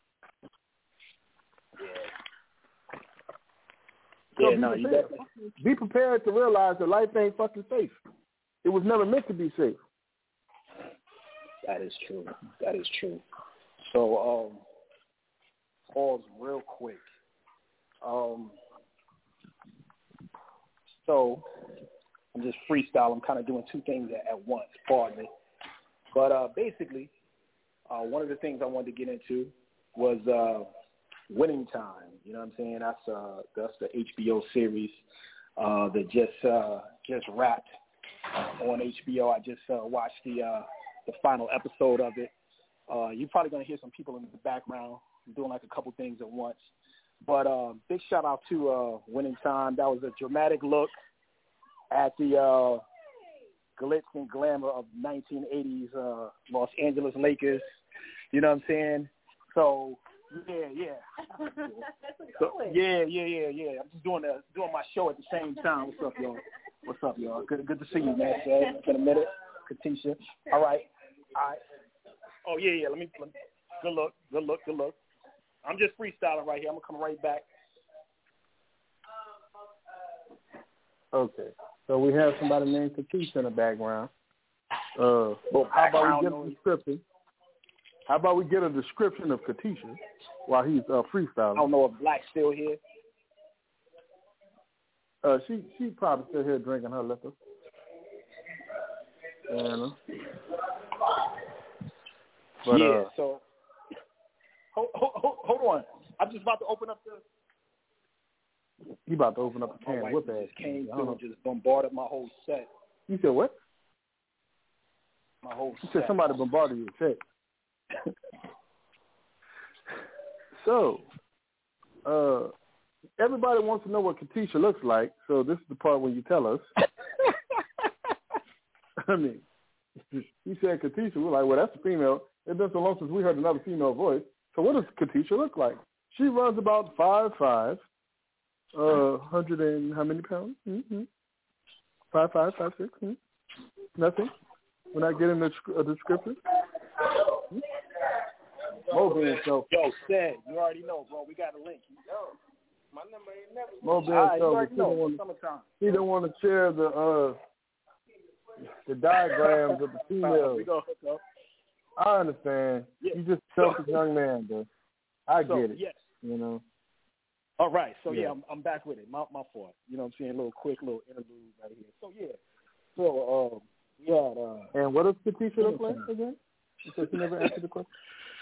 Yeah, so yeah no, you definitely. Be prepared to realize that life ain't fucking safe. It was never meant to be safe. That is true. That is true. So, um, pause real quick. Um, so, I'm just freestyle. I'm kind of doing two things at, at once, pardon me. But uh, basically, uh, one of the things I wanted to get into was uh, Winning Time. You know what I'm saying? That's uh, that's the H B O series uh, that just uh, just wrapped on H B O. I just uh, watched the uh, the final episode of it. Uh, you're probably going to hear some people in the background doing like a couple things at once. But uh, big shout out to uh, Winning Time. That was a dramatic look at the uh, glitz and glamour of nineteen eighties uh, Los Angeles Lakers. You know what I'm saying? So, yeah, yeah. So, yeah, yeah, yeah, yeah. I'm just doing the, doing my show at the same time. What's up, y'all? What's up, y'all? Good, good to see you, man. It's been a minute. Katisha. All right. All right. Oh, yeah, yeah. Let me, let me. Good look. Good look. Good look. I'm just freestyling right here. I'm going to come right back. Okay. So we have somebody named Katisha in the background. Uh, well, how about we get a description? How about we get a description of Katisha while he's uh, freestyling? I don't know if Black's still here. Uh, she she probably still here drinking her liquor. And, uh, but, yeah. Uh, so hold, hold, hold on. I'm just about to open up the. You about to open up a can of whip ass. Just came through and just bombarded my whole set. You said what? My whole you set. You said somebody bombarded your set. So, uh, everybody wants to know what Katisha looks like, so this is the part where you tell us. I mean, you said Katisha, we're like, well, that's a female. It's been so long since we heard another female voice. So what does Katisha look like? She runs about five five. Uh, hundred and how many pounds? Mm-hmm. Five, five, five, six. Mm-hmm. Nothing. We're not getting the, a description. Mm-hmm. Mo being so. Yo, said you already know, bro. We got a link. Yo, my number ain't never. Mo being right, so. You already know. Want, Summertime. he don't want to share the uh the diagrams of the females. We go, go. I understand. Yeah. You just a selfish young man, but I so, get it. Yes. You know. All right, so yeah, yeah I'm, I'm back with it. My my fault. You know what I'm saying? A little quick little interlude right here. So yeah, so um, yeah. Uh, and what does Katisha look like again? You said you never answered the question.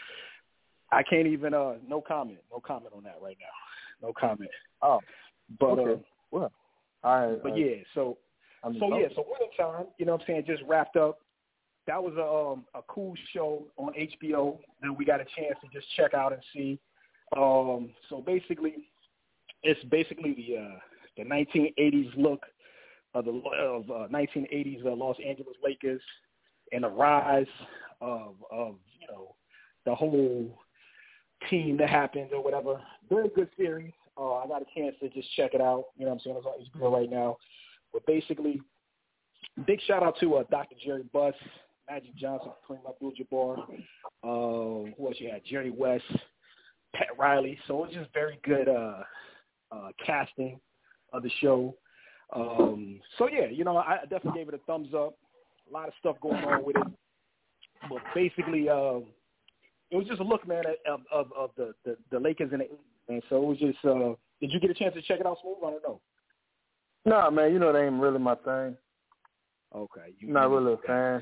I can't even. Uh, no comment. No comment on that right now. No comment. Oh, but okay. Uh, well, all right. But uh, yeah, so I mean, so oh. yeah, so Winning Time. You know what I'm saying? Just wrapped up. That was a um, a cool show on H B O that we got a chance to just check out and see. Um, so basically. It's basically the uh, the nineteen eighties look of the of uh, nineteen eighties uh, Los Angeles Lakers and the rise of of you know the whole team that happened or whatever. Very good series. Uh, I got a chance to just check it out. You know what I'm saying? It's on H B O right now. But basically, big shout out to uh, Doctor Jerry Buss, Magic Johnson, Kareem Abdul-Jabbar. Uh, who else you had? Jerry West, Pat Riley. So it was just very good. Uh, Uh, casting of the show. Um, so, yeah, you know, I definitely gave it a thumbs up. A lot of stuff going on with it. But basically, um, it was just a look, man, of, of, of the, the, the Lakers in the eighties, man. So it was just, uh, did you get a chance to check it out, Smooth? I don't know. Nah, man, you know that ain't really my thing. Okay. You not really a fan.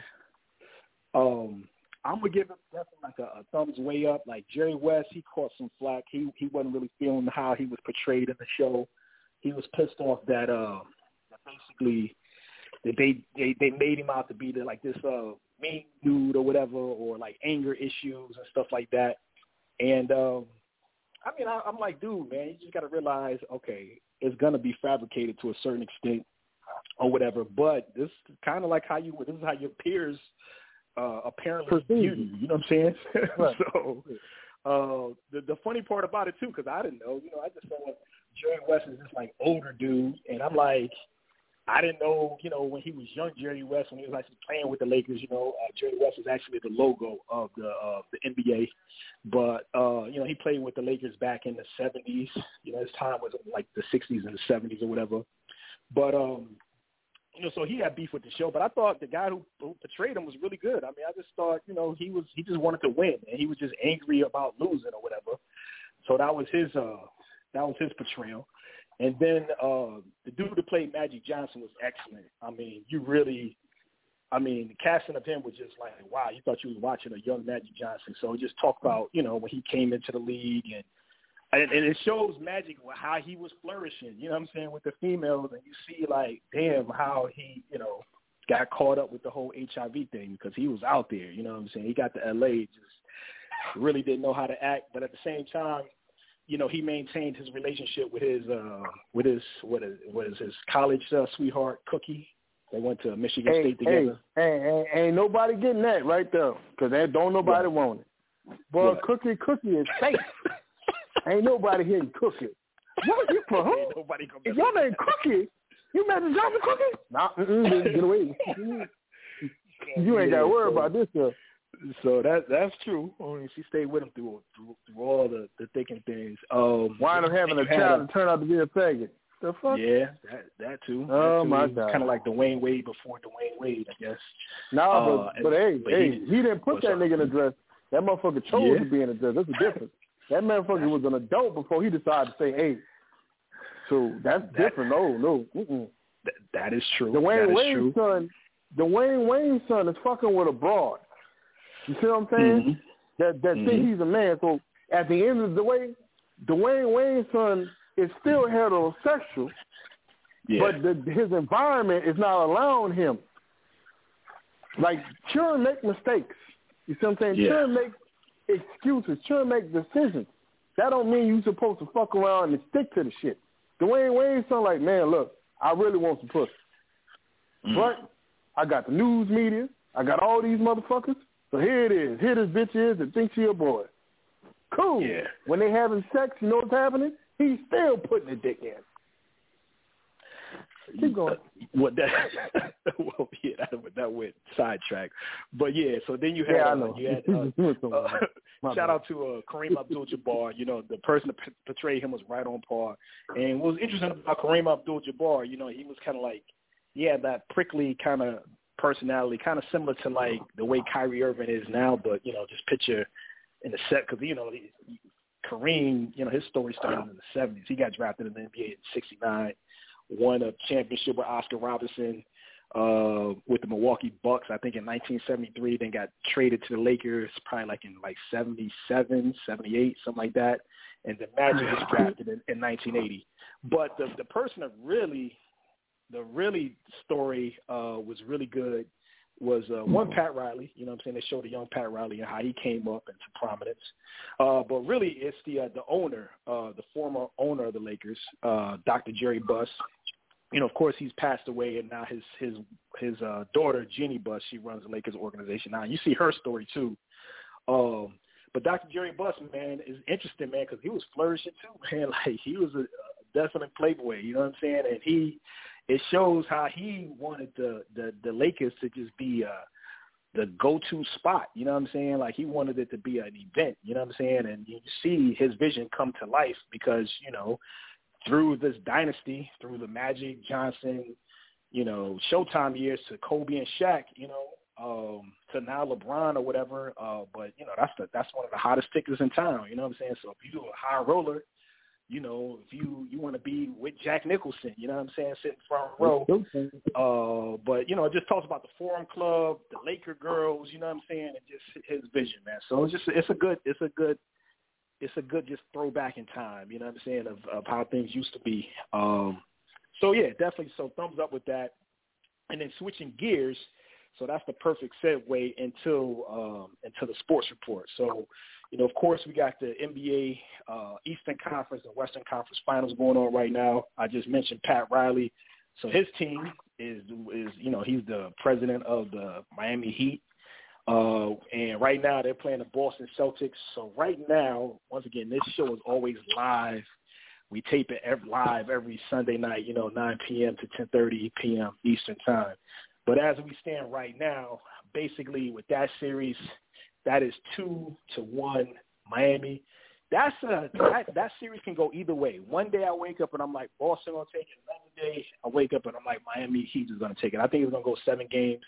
Um, I'm going to give it definitely like a, a thumbs way up. Like Jerry West, he caught some flack. He he wasn't really feeling how he was portrayed in the show. He was pissed off that uh, basically that they, they, they made him out to be the, like this uh, mean dude or whatever, or like anger issues and stuff like that. And, um, I mean, I, I'm like, dude, man, you just got to realize, okay, it's going to be fabricated to a certain extent or whatever. But this is kind of like how you – this is how your peers – Uh, apparently you, you know what I'm saying? Right. so uh, the the funny part about it too, because I didn't know, you know, I just saw like Jerry West is this like older dude, and I'm like, I didn't know, you know, when he was young, Jerry West, when he was actually playing with the Lakers, you know, uh, Jerry West was actually the logo of the uh, the N B A. But, uh, you know, he played with the Lakers back in the seventies. You know, his time was like the sixties and the seventies or whatever. But, um, you know, so he had beef with the show. But I thought the guy who, who portrayed him was really good. I mean, I just thought, you know, he was he just wanted to win, and he was just angry about losing or whatever. So that was his uh, that was his portrayal. And then uh, the dude who played Magic Johnson was excellent. I mean, you really, I mean, the casting of him was just like, wow, you thought you was watching a young Magic Johnson. So just talk about, you know, when he came into the league, and and, and it shows Magic how he was flourishing, you know what I'm saying, with the females. And you see, like, damn, how he, you know, got caught up with the whole H I V thing because he was out there, you know what I'm saying. He got to L A, just really didn't know how to act. But at the same time, you know, he maintained his relationship with his uh, with his what is what is his college uh, sweetheart Cookie. They went to Michigan hey, State together. Hey, hey, ain't, ain't nobody getting that right there because don't nobody yeah. want it. But yeah. Cookie, Cookie is safe. Ain't nobody hitting Cookie. What you for who? Nobody if your name Cookie, you Magic Johnson Cookie? Nah, mm-mm, get away. You ain't yeah, got to worry so. about this stuff. So that that's true. I mean, she stayed with him through through, through all the, the thick and things. Um, Wind up having a child and turn out to be a faggot. The fuck? Yeah, that that too. Oh that too. my God! Kind of like Dwayne Wade before Dwayne Wade, I guess. No, nah, uh, but, but hey, but hey, he, he didn't put that nigga in a dress. That motherfucker chose yeah. to be in a dress. That's the difference. That motherfucker was an adult before he decided to say, "Hey." So that's that, different. No, no. Mm-mm. That, that is true. Dwayne that Wade's true. son, Dwayne Wade's son is fucking with a broad. You see what I'm saying? Mm-hmm. That that mm-hmm. think he's a man. So at the end of the way, Dwayne Wade's son is still heterosexual, yeah. but the, his environment is not allowing him. Like, children make mistakes. You see what I'm saying? Yeah. Children make excuses. Children make decisions. That don't mean you're supposed to fuck around and stick to the shit. Dwayne Wade's son like, man, look, I really want some pussy. Mm. But I got the news media. I got all these motherfuckers. So here it is. Here this bitch is that thinks she a boy. Cool. Yeah. When they having sex, you know what's happening? He's still putting a dick in. Keep going. Uh, what that? Well, yeah, that, that went sidetrack. But yeah, so then you had, yeah, I uh, know. you had uh, uh, shout out to uh, Kareem Abdul-Jabbar. You know, the person that portrayed him was right on par. And what was interesting about Kareem Abdul-Jabbar, you know, he was kind of like, he had that prickly kind of personality, kind of similar to like the way Kyrie Irving is now, but you know, just picture in the set because you know he, Kareem, you know, his story started in the seventies. He got drafted in the N B A in sixty-nine, won a championship with Oscar Robertson uh, with the Milwaukee Bucks, I think in nineteen seventy-three. Then got traded to the Lakers, probably like in like seventy-seven, seventy-eight, something like that. And the Magic was drafted in, in nineteen eighty. But the the person that really The really story uh, was really good was uh, one Pat Riley. You know what I'm saying? They showed the young Pat Riley and how he came up into prominence. Uh, but really, it's the uh, the owner, uh, the former owner of the Lakers, uh, Doctor Jerry Buss. You know, of course, he's passed away, and now his his his uh, daughter, Jeannie Buss, she runs the Lakers organization now. And you see her story too. Um, but Doctor Jerry Buss, man, is interesting, man, because he was flourishing too, man. Like he was a, a definite playboy. You know what I'm saying? And he. It shows how he wanted the, the, the Lakers to just be uh, the go-to spot, you know what I'm saying? Like he wanted it to be an event, you know what I'm saying? And you see his vision come to life because, you know, through this dynasty, through the Magic, Johnson, you know, Showtime years to Kobe and Shaq, you know, um, to now LeBron or whatever. Uh, but, you know, that's the, that's one of the hottest tickets in town, you know what I'm saying? So if you do a high roller, you know, if you, you want to be with Jack Nicholson, you know what I'm saying, sitting front row. Uh, but, you know, it just talks about the Forum Club, the Laker girls, you know what I'm saying, and just his vision, man. So it's just, it's a good, it's a good, it's a good just throwback in time, you know what I'm saying, of, of how things used to be. Um, so, yeah, definitely. So thumbs up with that. And then switching gears, so that's the perfect segue into um, into the sports report. So, you know, of course, we got the N B A uh, Eastern Conference and Western Conference Finals going on right now. I just mentioned Pat Riley. So his team is, is you know, he's the president of the Miami Heat. Uh, and right now they're playing the Boston Celtics. So right now, once again, this show is always live We tape it every, live every Sunday night, you know, nine p.m. to ten thirty p.m. Eastern time. But as we stand right now, basically with that series, that is two to one Miami. That's a that, that series can go either way. One day I wake up and I'm like, Boston gonna take it. Another day I wake up and I'm like, Miami Heat is gonna take it. I think it's gonna go seven games.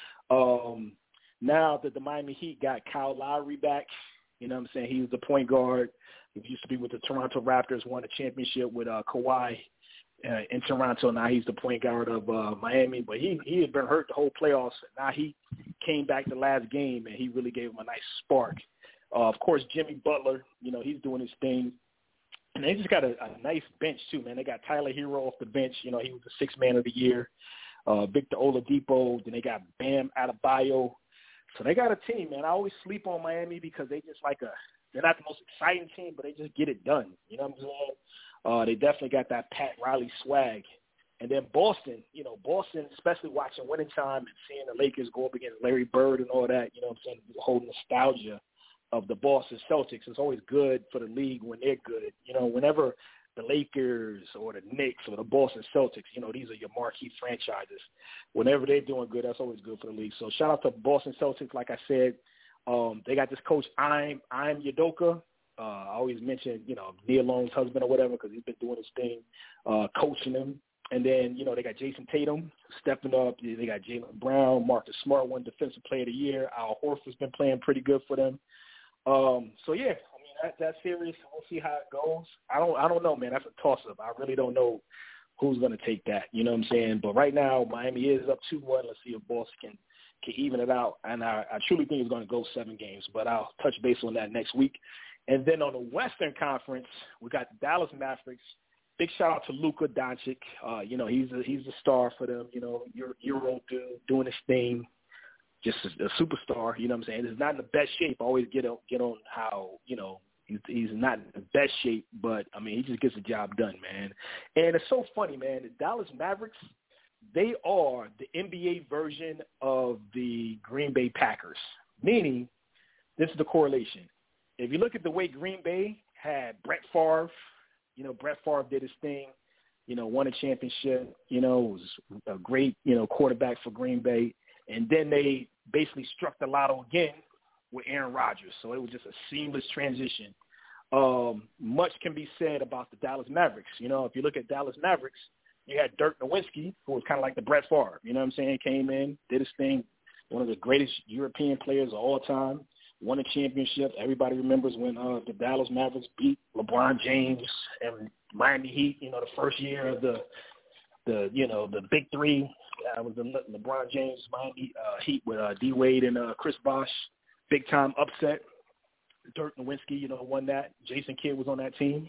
Um, now that the Miami Heat got Kyle Lowry back, you know what I'm saying? He was the point guard. He used to be with the Toronto Raptors, won a championship with uh, Kawhi uh, in Toronto. Now he's the point guard of uh, Miami. But he, he had been hurt the whole playoffs. Now he came back the last game, and he really gave him a nice spark. Uh, of course, Jimmy Butler, you know, he's doing his thing. And they just got a, a nice bench, too, man. They got Tyler Hero off the bench. You know, he was the sixth man of the year. Uh, Victor Oladipo. Then they got Bam Adebayo. So they got a team, man. I always sleep on Miami because they just like a – they're not the most exciting team, but they just get it done. You know what I'm saying? Uh, they definitely got that Pat Riley swag. And then Boston, you know, Boston, especially watching Winning Time and seeing the Lakers go up against Larry Bird and all that, you know what I'm saying, the whole nostalgia of the Boston Celtics is always good for the league when they're good. You know, whenever the Lakers or the Knicks or the Boston Celtics, you know, these are your marquee franchises. Whenever they're doing good, that's always good for the league. So shout out to Boston Celtics, like I said. Um, they got this coach, I'm I'm Udoka. Uh, I always mention, you know, Neil Long's husband or whatever because he's been doing his thing, uh, coaching them. And then, you know, they got Jason Tatum stepping up. They got Jaylen Brown, Marcus Smart, won Defensive Player of the Year. Al Horford's been playing pretty good for them. Um, so, yeah, I mean, that, that series, we'll see how it goes. I don't I don't know, man. That's a toss-up. I really don't know who's going to take that. You know what I'm saying? But right now, Miami is up two one. Let's see if Boston can – can even it out, and I, I truly think it's going to go seven games, but I'll touch base on that next week. And then on the Western Conference, we got the Dallas Mavericks. Big shout out to Luka Doncic. Uh, you know, he's a, he's a star for them, you know, Euro, Euro dude doing his thing, just a, a superstar, you know what I'm saying? He's not in the best shape. I always get on, get on how, you know, he's, he's not in the best shape, but, I mean, he just gets the job done, man. And it's so funny, man, the Dallas Mavericks, they are the N B A version of the Green Bay Packers, meaning this is the correlation. If you look at the way Green Bay had Brett Favre, you know, Brett Favre did his thing, you know, won a championship, you know, was a great, you know, quarterback for Green Bay. And then they basically struck the lotto again with Aaron Rodgers. So it was just a seamless transition. Um, much can be said about the Dallas Mavericks. You know, if you look at Dallas Mavericks, you had Dirk Nowitzki, who was kind of like the Brett Favre. You know what I'm saying? Came in, did his thing. One of the greatest European players of all time. Won a championship. Everybody remembers when uh, the Dallas Mavericks beat LeBron James and Miami Heat. You know, the first year of the, the you know, the big three. That uh, was the Le- LeBron James Miami uh, Heat with uh, D Wade and uh, Chris Bosh. Big time upset. Dirk Nowitzki, you know, won that. Jason Kidd was on that team.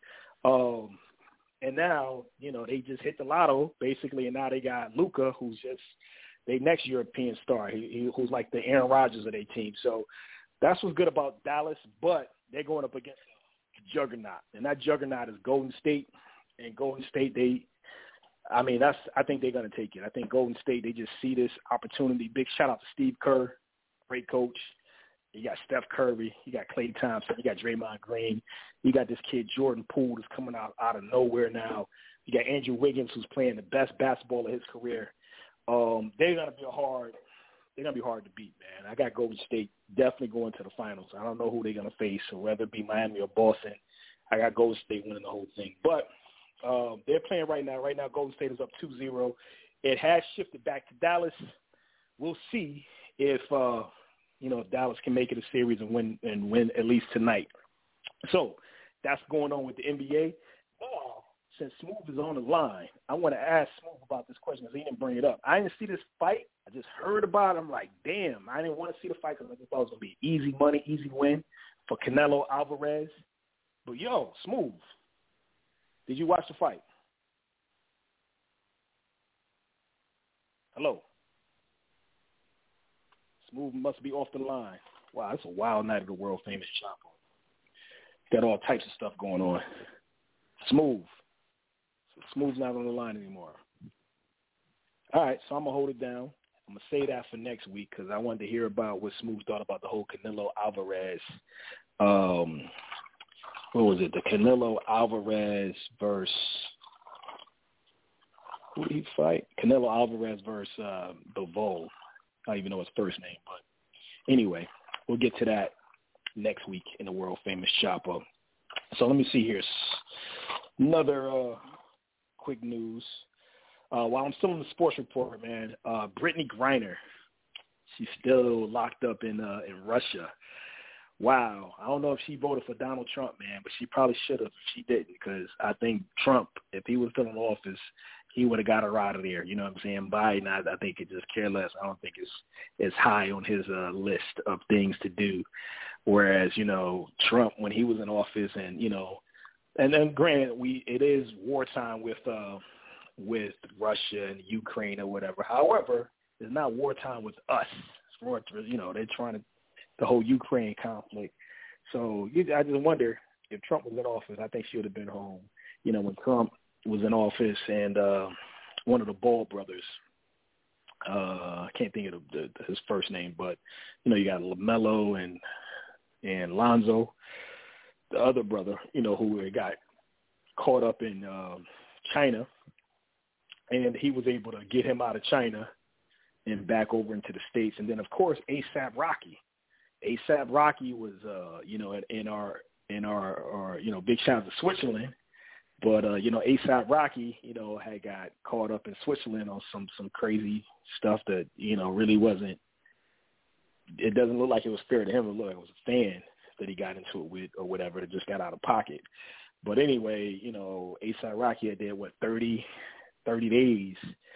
Um. And now, you know, they just hit the lotto, basically, and now they got Luka, who's just their next European star, he, he, who's like the Aaron Rodgers of their team. So that's what's good about Dallas, but they're going up against a juggernaut, and that juggernaut is Golden State. And Golden State, they, I mean, that's I think they're going to take it. I think Golden State, they just see this opportunity. Big shout out to Steve Kerr, great coach. You got Steph Curry. You got Klay Thompson. You got Draymond Green. You got this kid Jordan Poole that's coming out, out of nowhere now. You got Andrew Wiggins who's playing the best basketball of his career. Um, they're gonna be a hard. They're gonna be hard to beat, man. I got Golden State definitely going to the finals. I don't know who they're gonna face, or whether it be Miami or Boston. I got Golden State winning the whole thing, but um, they're playing right now. Right now, Golden State is up two zero. It has shifted back to Dallas. We'll see if. Uh, You know, if Dallas can make it a series and win and win at least tonight. So that's going on with the N B A. Now, since Smooth is on the line, I want to ask Smooth about this question because he didn't bring it up. I didn't see this fight. I just heard about it. I'm like, damn, I didn't want to see the fight because I just thought it was going to be easy money, easy win for Canelo Alvarez. But, yo, Smooth, did you watch the fight? Hello? Smooth must be off the line. Wow, it's a wild night at the world famous Chapo. Got all types of stuff going on. Smooth. So Smooth's not on the line anymore. All right, so I'm going to hold it down. I'm going to say that for next week because I wanted to hear about what Smooth thought about the whole Canelo Alvarez, um, what was it? The Canelo Alvarez versus who did he fight? Canelo Alvarez versus uh, Bivol. I don't even know his first name, but anyway, we'll get to that next week in the world famous chop up. So let me see here. Another uh, quick news. Uh, while I'm still in the sports report, man, uh, Brittany Griner, she's still locked up in uh, in Russia. Wow. I don't know if she voted for Donald Trump, man, but she probably should have if she didn't, because I think Trump, if he was still in office, he would have got her out of there. You know what I'm saying? Biden, I, I think it just care less. I don't think it's it's high on his uh, list of things to do. Whereas, you know, Trump, when he was in office, and, you know, and then granted, we it is wartime with uh, with Russia and Ukraine or whatever. However, it's not wartime with us. It's war, you know, they're trying to, the whole Ukraine conflict. So you, I just wonder if Trump was in office, I think she would have been home. You know, when Trump was in office and uh, one of the Ball brothers, uh, I can't think of the, the, his first name, but, you know, you got LaMelo and and Lonzo, the other brother, you know, who got caught up in um, China, and he was able to get him out of China and back over into the States. And then, of course, ASAP Rocky. ASAP Rocky was, uh, you know, in, in our, in our, our, you know, big shout out to Switzerland. But, uh, you know, ASAP Rocky, you know, had got caught up in Switzerland on some, some crazy stuff that, you know, really wasn't, it doesn't look like it was fair to him. It looked like it was a fan that he got into it with or whatever that just got out of pocket. But anyway, you know, ASAP Rocky had did, what, thirty, thirty days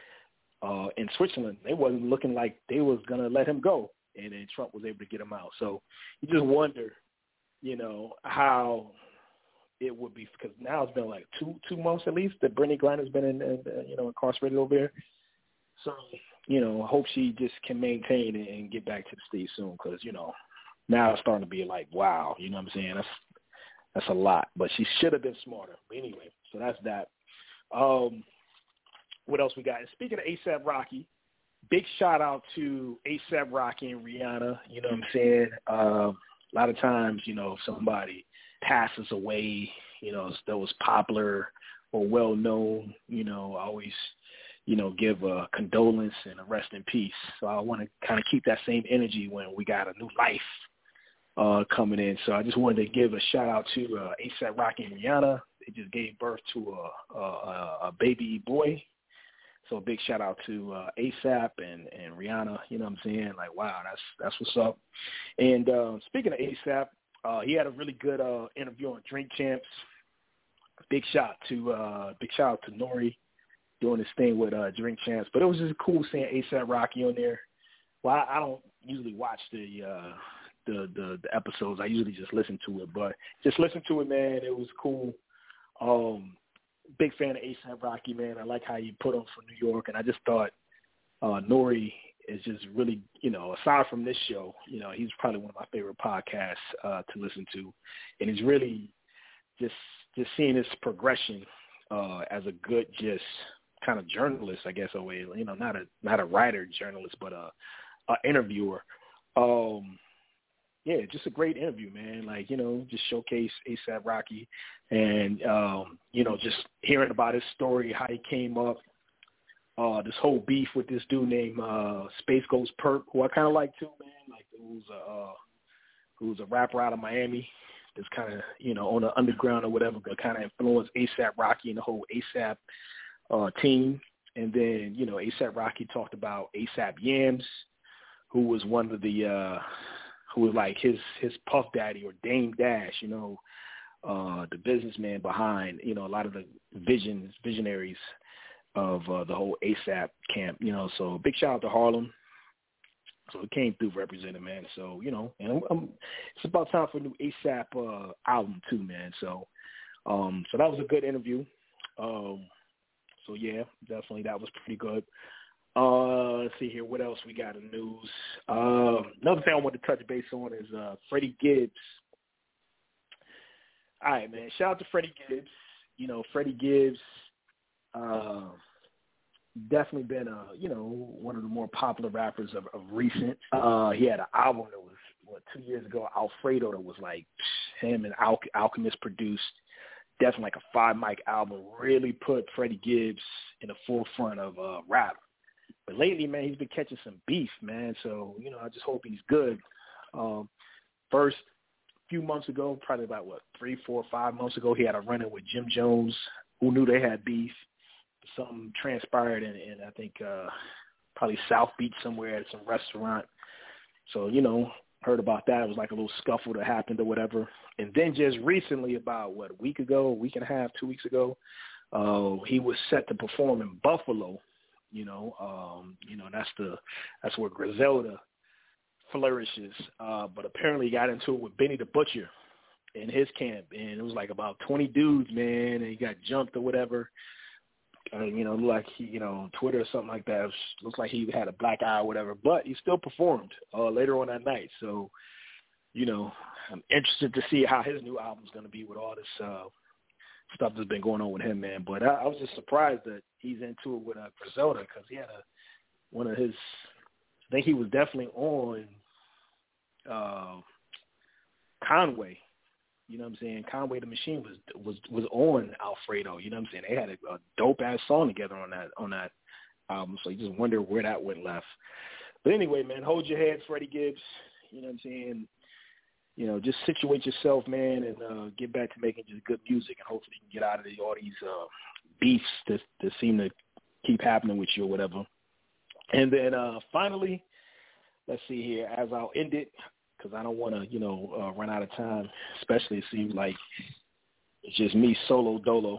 uh, in Switzerland. They wasn't looking like they was going to let him go. And then Trump was able to get him out. So you just wonder, you know, how it would be, because now it's been like two two months at least that Brittany Griner's been in, in uh, you know, incarcerated over there. So, you know, I hope she just can maintain it and get back to the States soon, because, you know, now it's starting to be like, wow, you know what I'm saying? That's that's a lot. But she should have been smarter. But anyway, so that's that. Um, what else we got? And speaking of ASAP Rocky, big shout out to ASAP Rocky and Rihanna. You know what I'm saying? Uh, a lot of times, you know, if somebody passes away, you know, that was popular or well known, you know, I always, you know, give a condolence and a rest in peace. So I want to kind of keep that same energy when we got a new life uh, coming in. So I just wanted to give a shout out to uh, ASAP Rocky and Rihanna. They just gave birth to a, a, a baby boy. So a big shout out to uh, ASAP and, and Rihanna. You know what I'm saying? Like, wow, that's that's what's up. And uh, speaking of ASAP, uh, he had a really good uh, interview on Drink Champs. Big shout to uh, big shout out to Nori doing this thing with uh, Drink Champs. But it was just cool seeing ASAP Rocky on there. Well, I, I don't usually watch the, uh, the the the episodes. I usually just listen to it. But just listen to it, man. It was cool. Um, big fan of ASAP Rocky, man. I like how he put on for New York. And I just thought uh, Nori is just really, you know, aside from this show, you know, he's probably one of my favorite podcasts uh, to listen to. And he's really just just seeing his progression uh, as a good, just kind of journalist, I guess, a way, you know, not a not a writer journalist, but a, a interviewer. Um, yeah, just a great interview, man. Like, you know, just showcase ASAP Rocky and, um, you know, just hearing about his story, how he came up, uh, this whole beef with this dude named uh, Space Ghost Perk, who I kind of like too, man. Like, who's a, uh, who's a rapper out of Miami that's kind of, you know, on the underground or whatever, but kind of influenced ASAP Rocky and the whole ASAP uh, team. And then, you know, ASAP Rocky talked about ASAP Yams, who was one of the uh, – who was like his, his Puff Daddy or Dame Dash, you know, uh, the businessman behind, you know, a lot of the visions, visionaries of uh, the whole ASAP camp, you know. So big shout out to Harlem. So it came through representing, man. So, you know, and I'm, I'm, it's about time for a new ASAP uh, album too, man. So, um, so that was a good interview. Um, so yeah, definitely that was pretty good. Uh, let's see here. What else we got in news? Uh, another thing I want to touch base on is uh, Freddie Gibbs. All right, man. Shout out to Freddie Gibbs. You know, Freddie Gibbs, uh, definitely been a, you know, one of the more popular rappers of, of recent. Uh, he had an album that was, what, two years ago, Alfredo, that was like him and Al- Alchemist produced. Definitely like a five mic album. Really put Freddie Gibbs in the forefront of uh, rap. But lately, man, he's been catching some beef, man. So, you know, I just hope he's good. Um, first, a few months ago, probably about, what, three, four, five months ago, he had a run-in with Jim Jones, who knew they had beef. Something transpired in, in I think, uh, probably South Beach somewhere at some restaurant. So, you know, heard about that. It was like a little scuffle that happened or whatever. And then just recently, about, what, a week ago, a week and a half, two weeks ago, uh, he was set to perform in Buffalo. You know, um, you know that's the that's where Griselda flourishes. Uh, but apparently he got into it with Benny the Butcher in his camp, and it was like about twenty dudes, man, and he got jumped or whatever. Uh, you know, like he, you know, Twitter or something like that. It was, looks like he had a black eye or whatever, but he still performed uh, later on that night. So, you know, I'm interested to see how his new album's going to be with all this uh, stuff that's been going on with him, man. But I, I was just surprised that he's into it with uh, Griselda, because he had a one of his. I think he was definitely on uh, Conway. You know what I'm saying? Conway the Machine was was was on Alfredo. You know what I'm saying? They had a, a dope ass song together on that on that album. So you just wonder where that went left. But anyway, man, hold your head, Freddie Gibbs. You know what I'm saying? You know, just situate yourself, man, and uh, get back to making just good music, and hopefully you can get out of the, all these uh, beefs that, that seem to keep happening with you or whatever. And then uh, finally, let's see here, as I'll end it, because I don't want to, you know, uh, run out of time, especially it seems like it's just me solo dolo.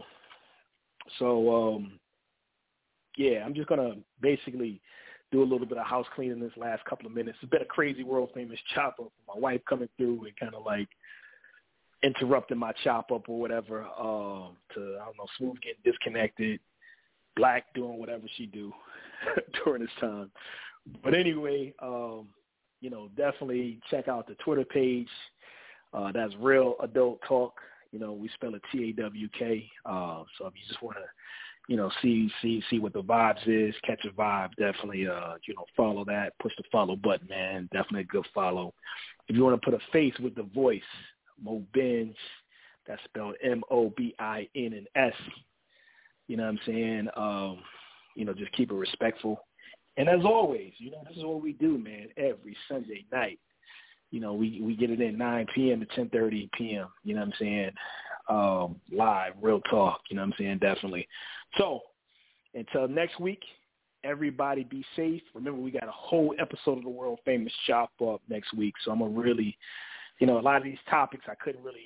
So, um, yeah, I'm just going to basically do a little bit of house cleaning this last couple of minutes. It's been a crazy world-famous chop-up. My wife coming through and kind of like interrupting my chop-up or whatever um, to, I don't know, Smooth getting disconnected, Black doing whatever she do during this time. But anyway, um, you know, definitely check out the Twitter page. Uh, that's Real Adult Talk. You know, we spell it T A W K. Uh, so if you just want to, you know, see see see what the vibes is, catch a vibe, definitely, uh, you know, follow that. Push the follow button, man. Definitely a good follow. If you want to put a face with the voice, Mo Benz, that's spelled M O B I N and S. You know what I'm saying? Um, you know, just keep it respectful. And as always, you know, this is what we do, man, every Sunday night. You know, we, we get it in nine p.m. to ten thirty p.m., you know what I'm saying, um, live, real talk, you know what I'm saying, definitely. So until next week, everybody be safe. Remember, we got a whole episode of the world-famous Chop Up next week, so I'm going to really, you know, a lot of these topics I couldn't really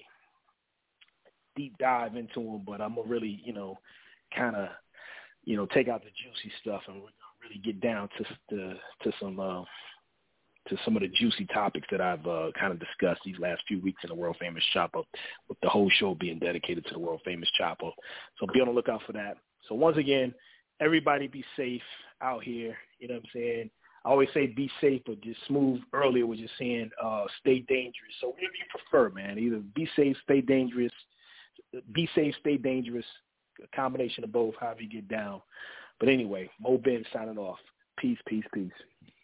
deep dive into them, but I'm going to really, you know, kind of, you know, take out the juicy stuff and really get down to to, to some uh, to some of the juicy topics that I've uh, kind of discussed these last few weeks in the World Famous Chop Up, with the whole show being dedicated to the World Famous Chop Up. So be on the lookout for that. So once again, everybody be safe out here. You know what I'm saying? I always say be safe, but just Smooth earlier was just saying uh, stay dangerous. So whatever you prefer, man. Either be safe, stay dangerous, be safe, stay dangerous, a combination of both, however you get down. But anyway, Mo Ben signing off. Peace, peace, peace.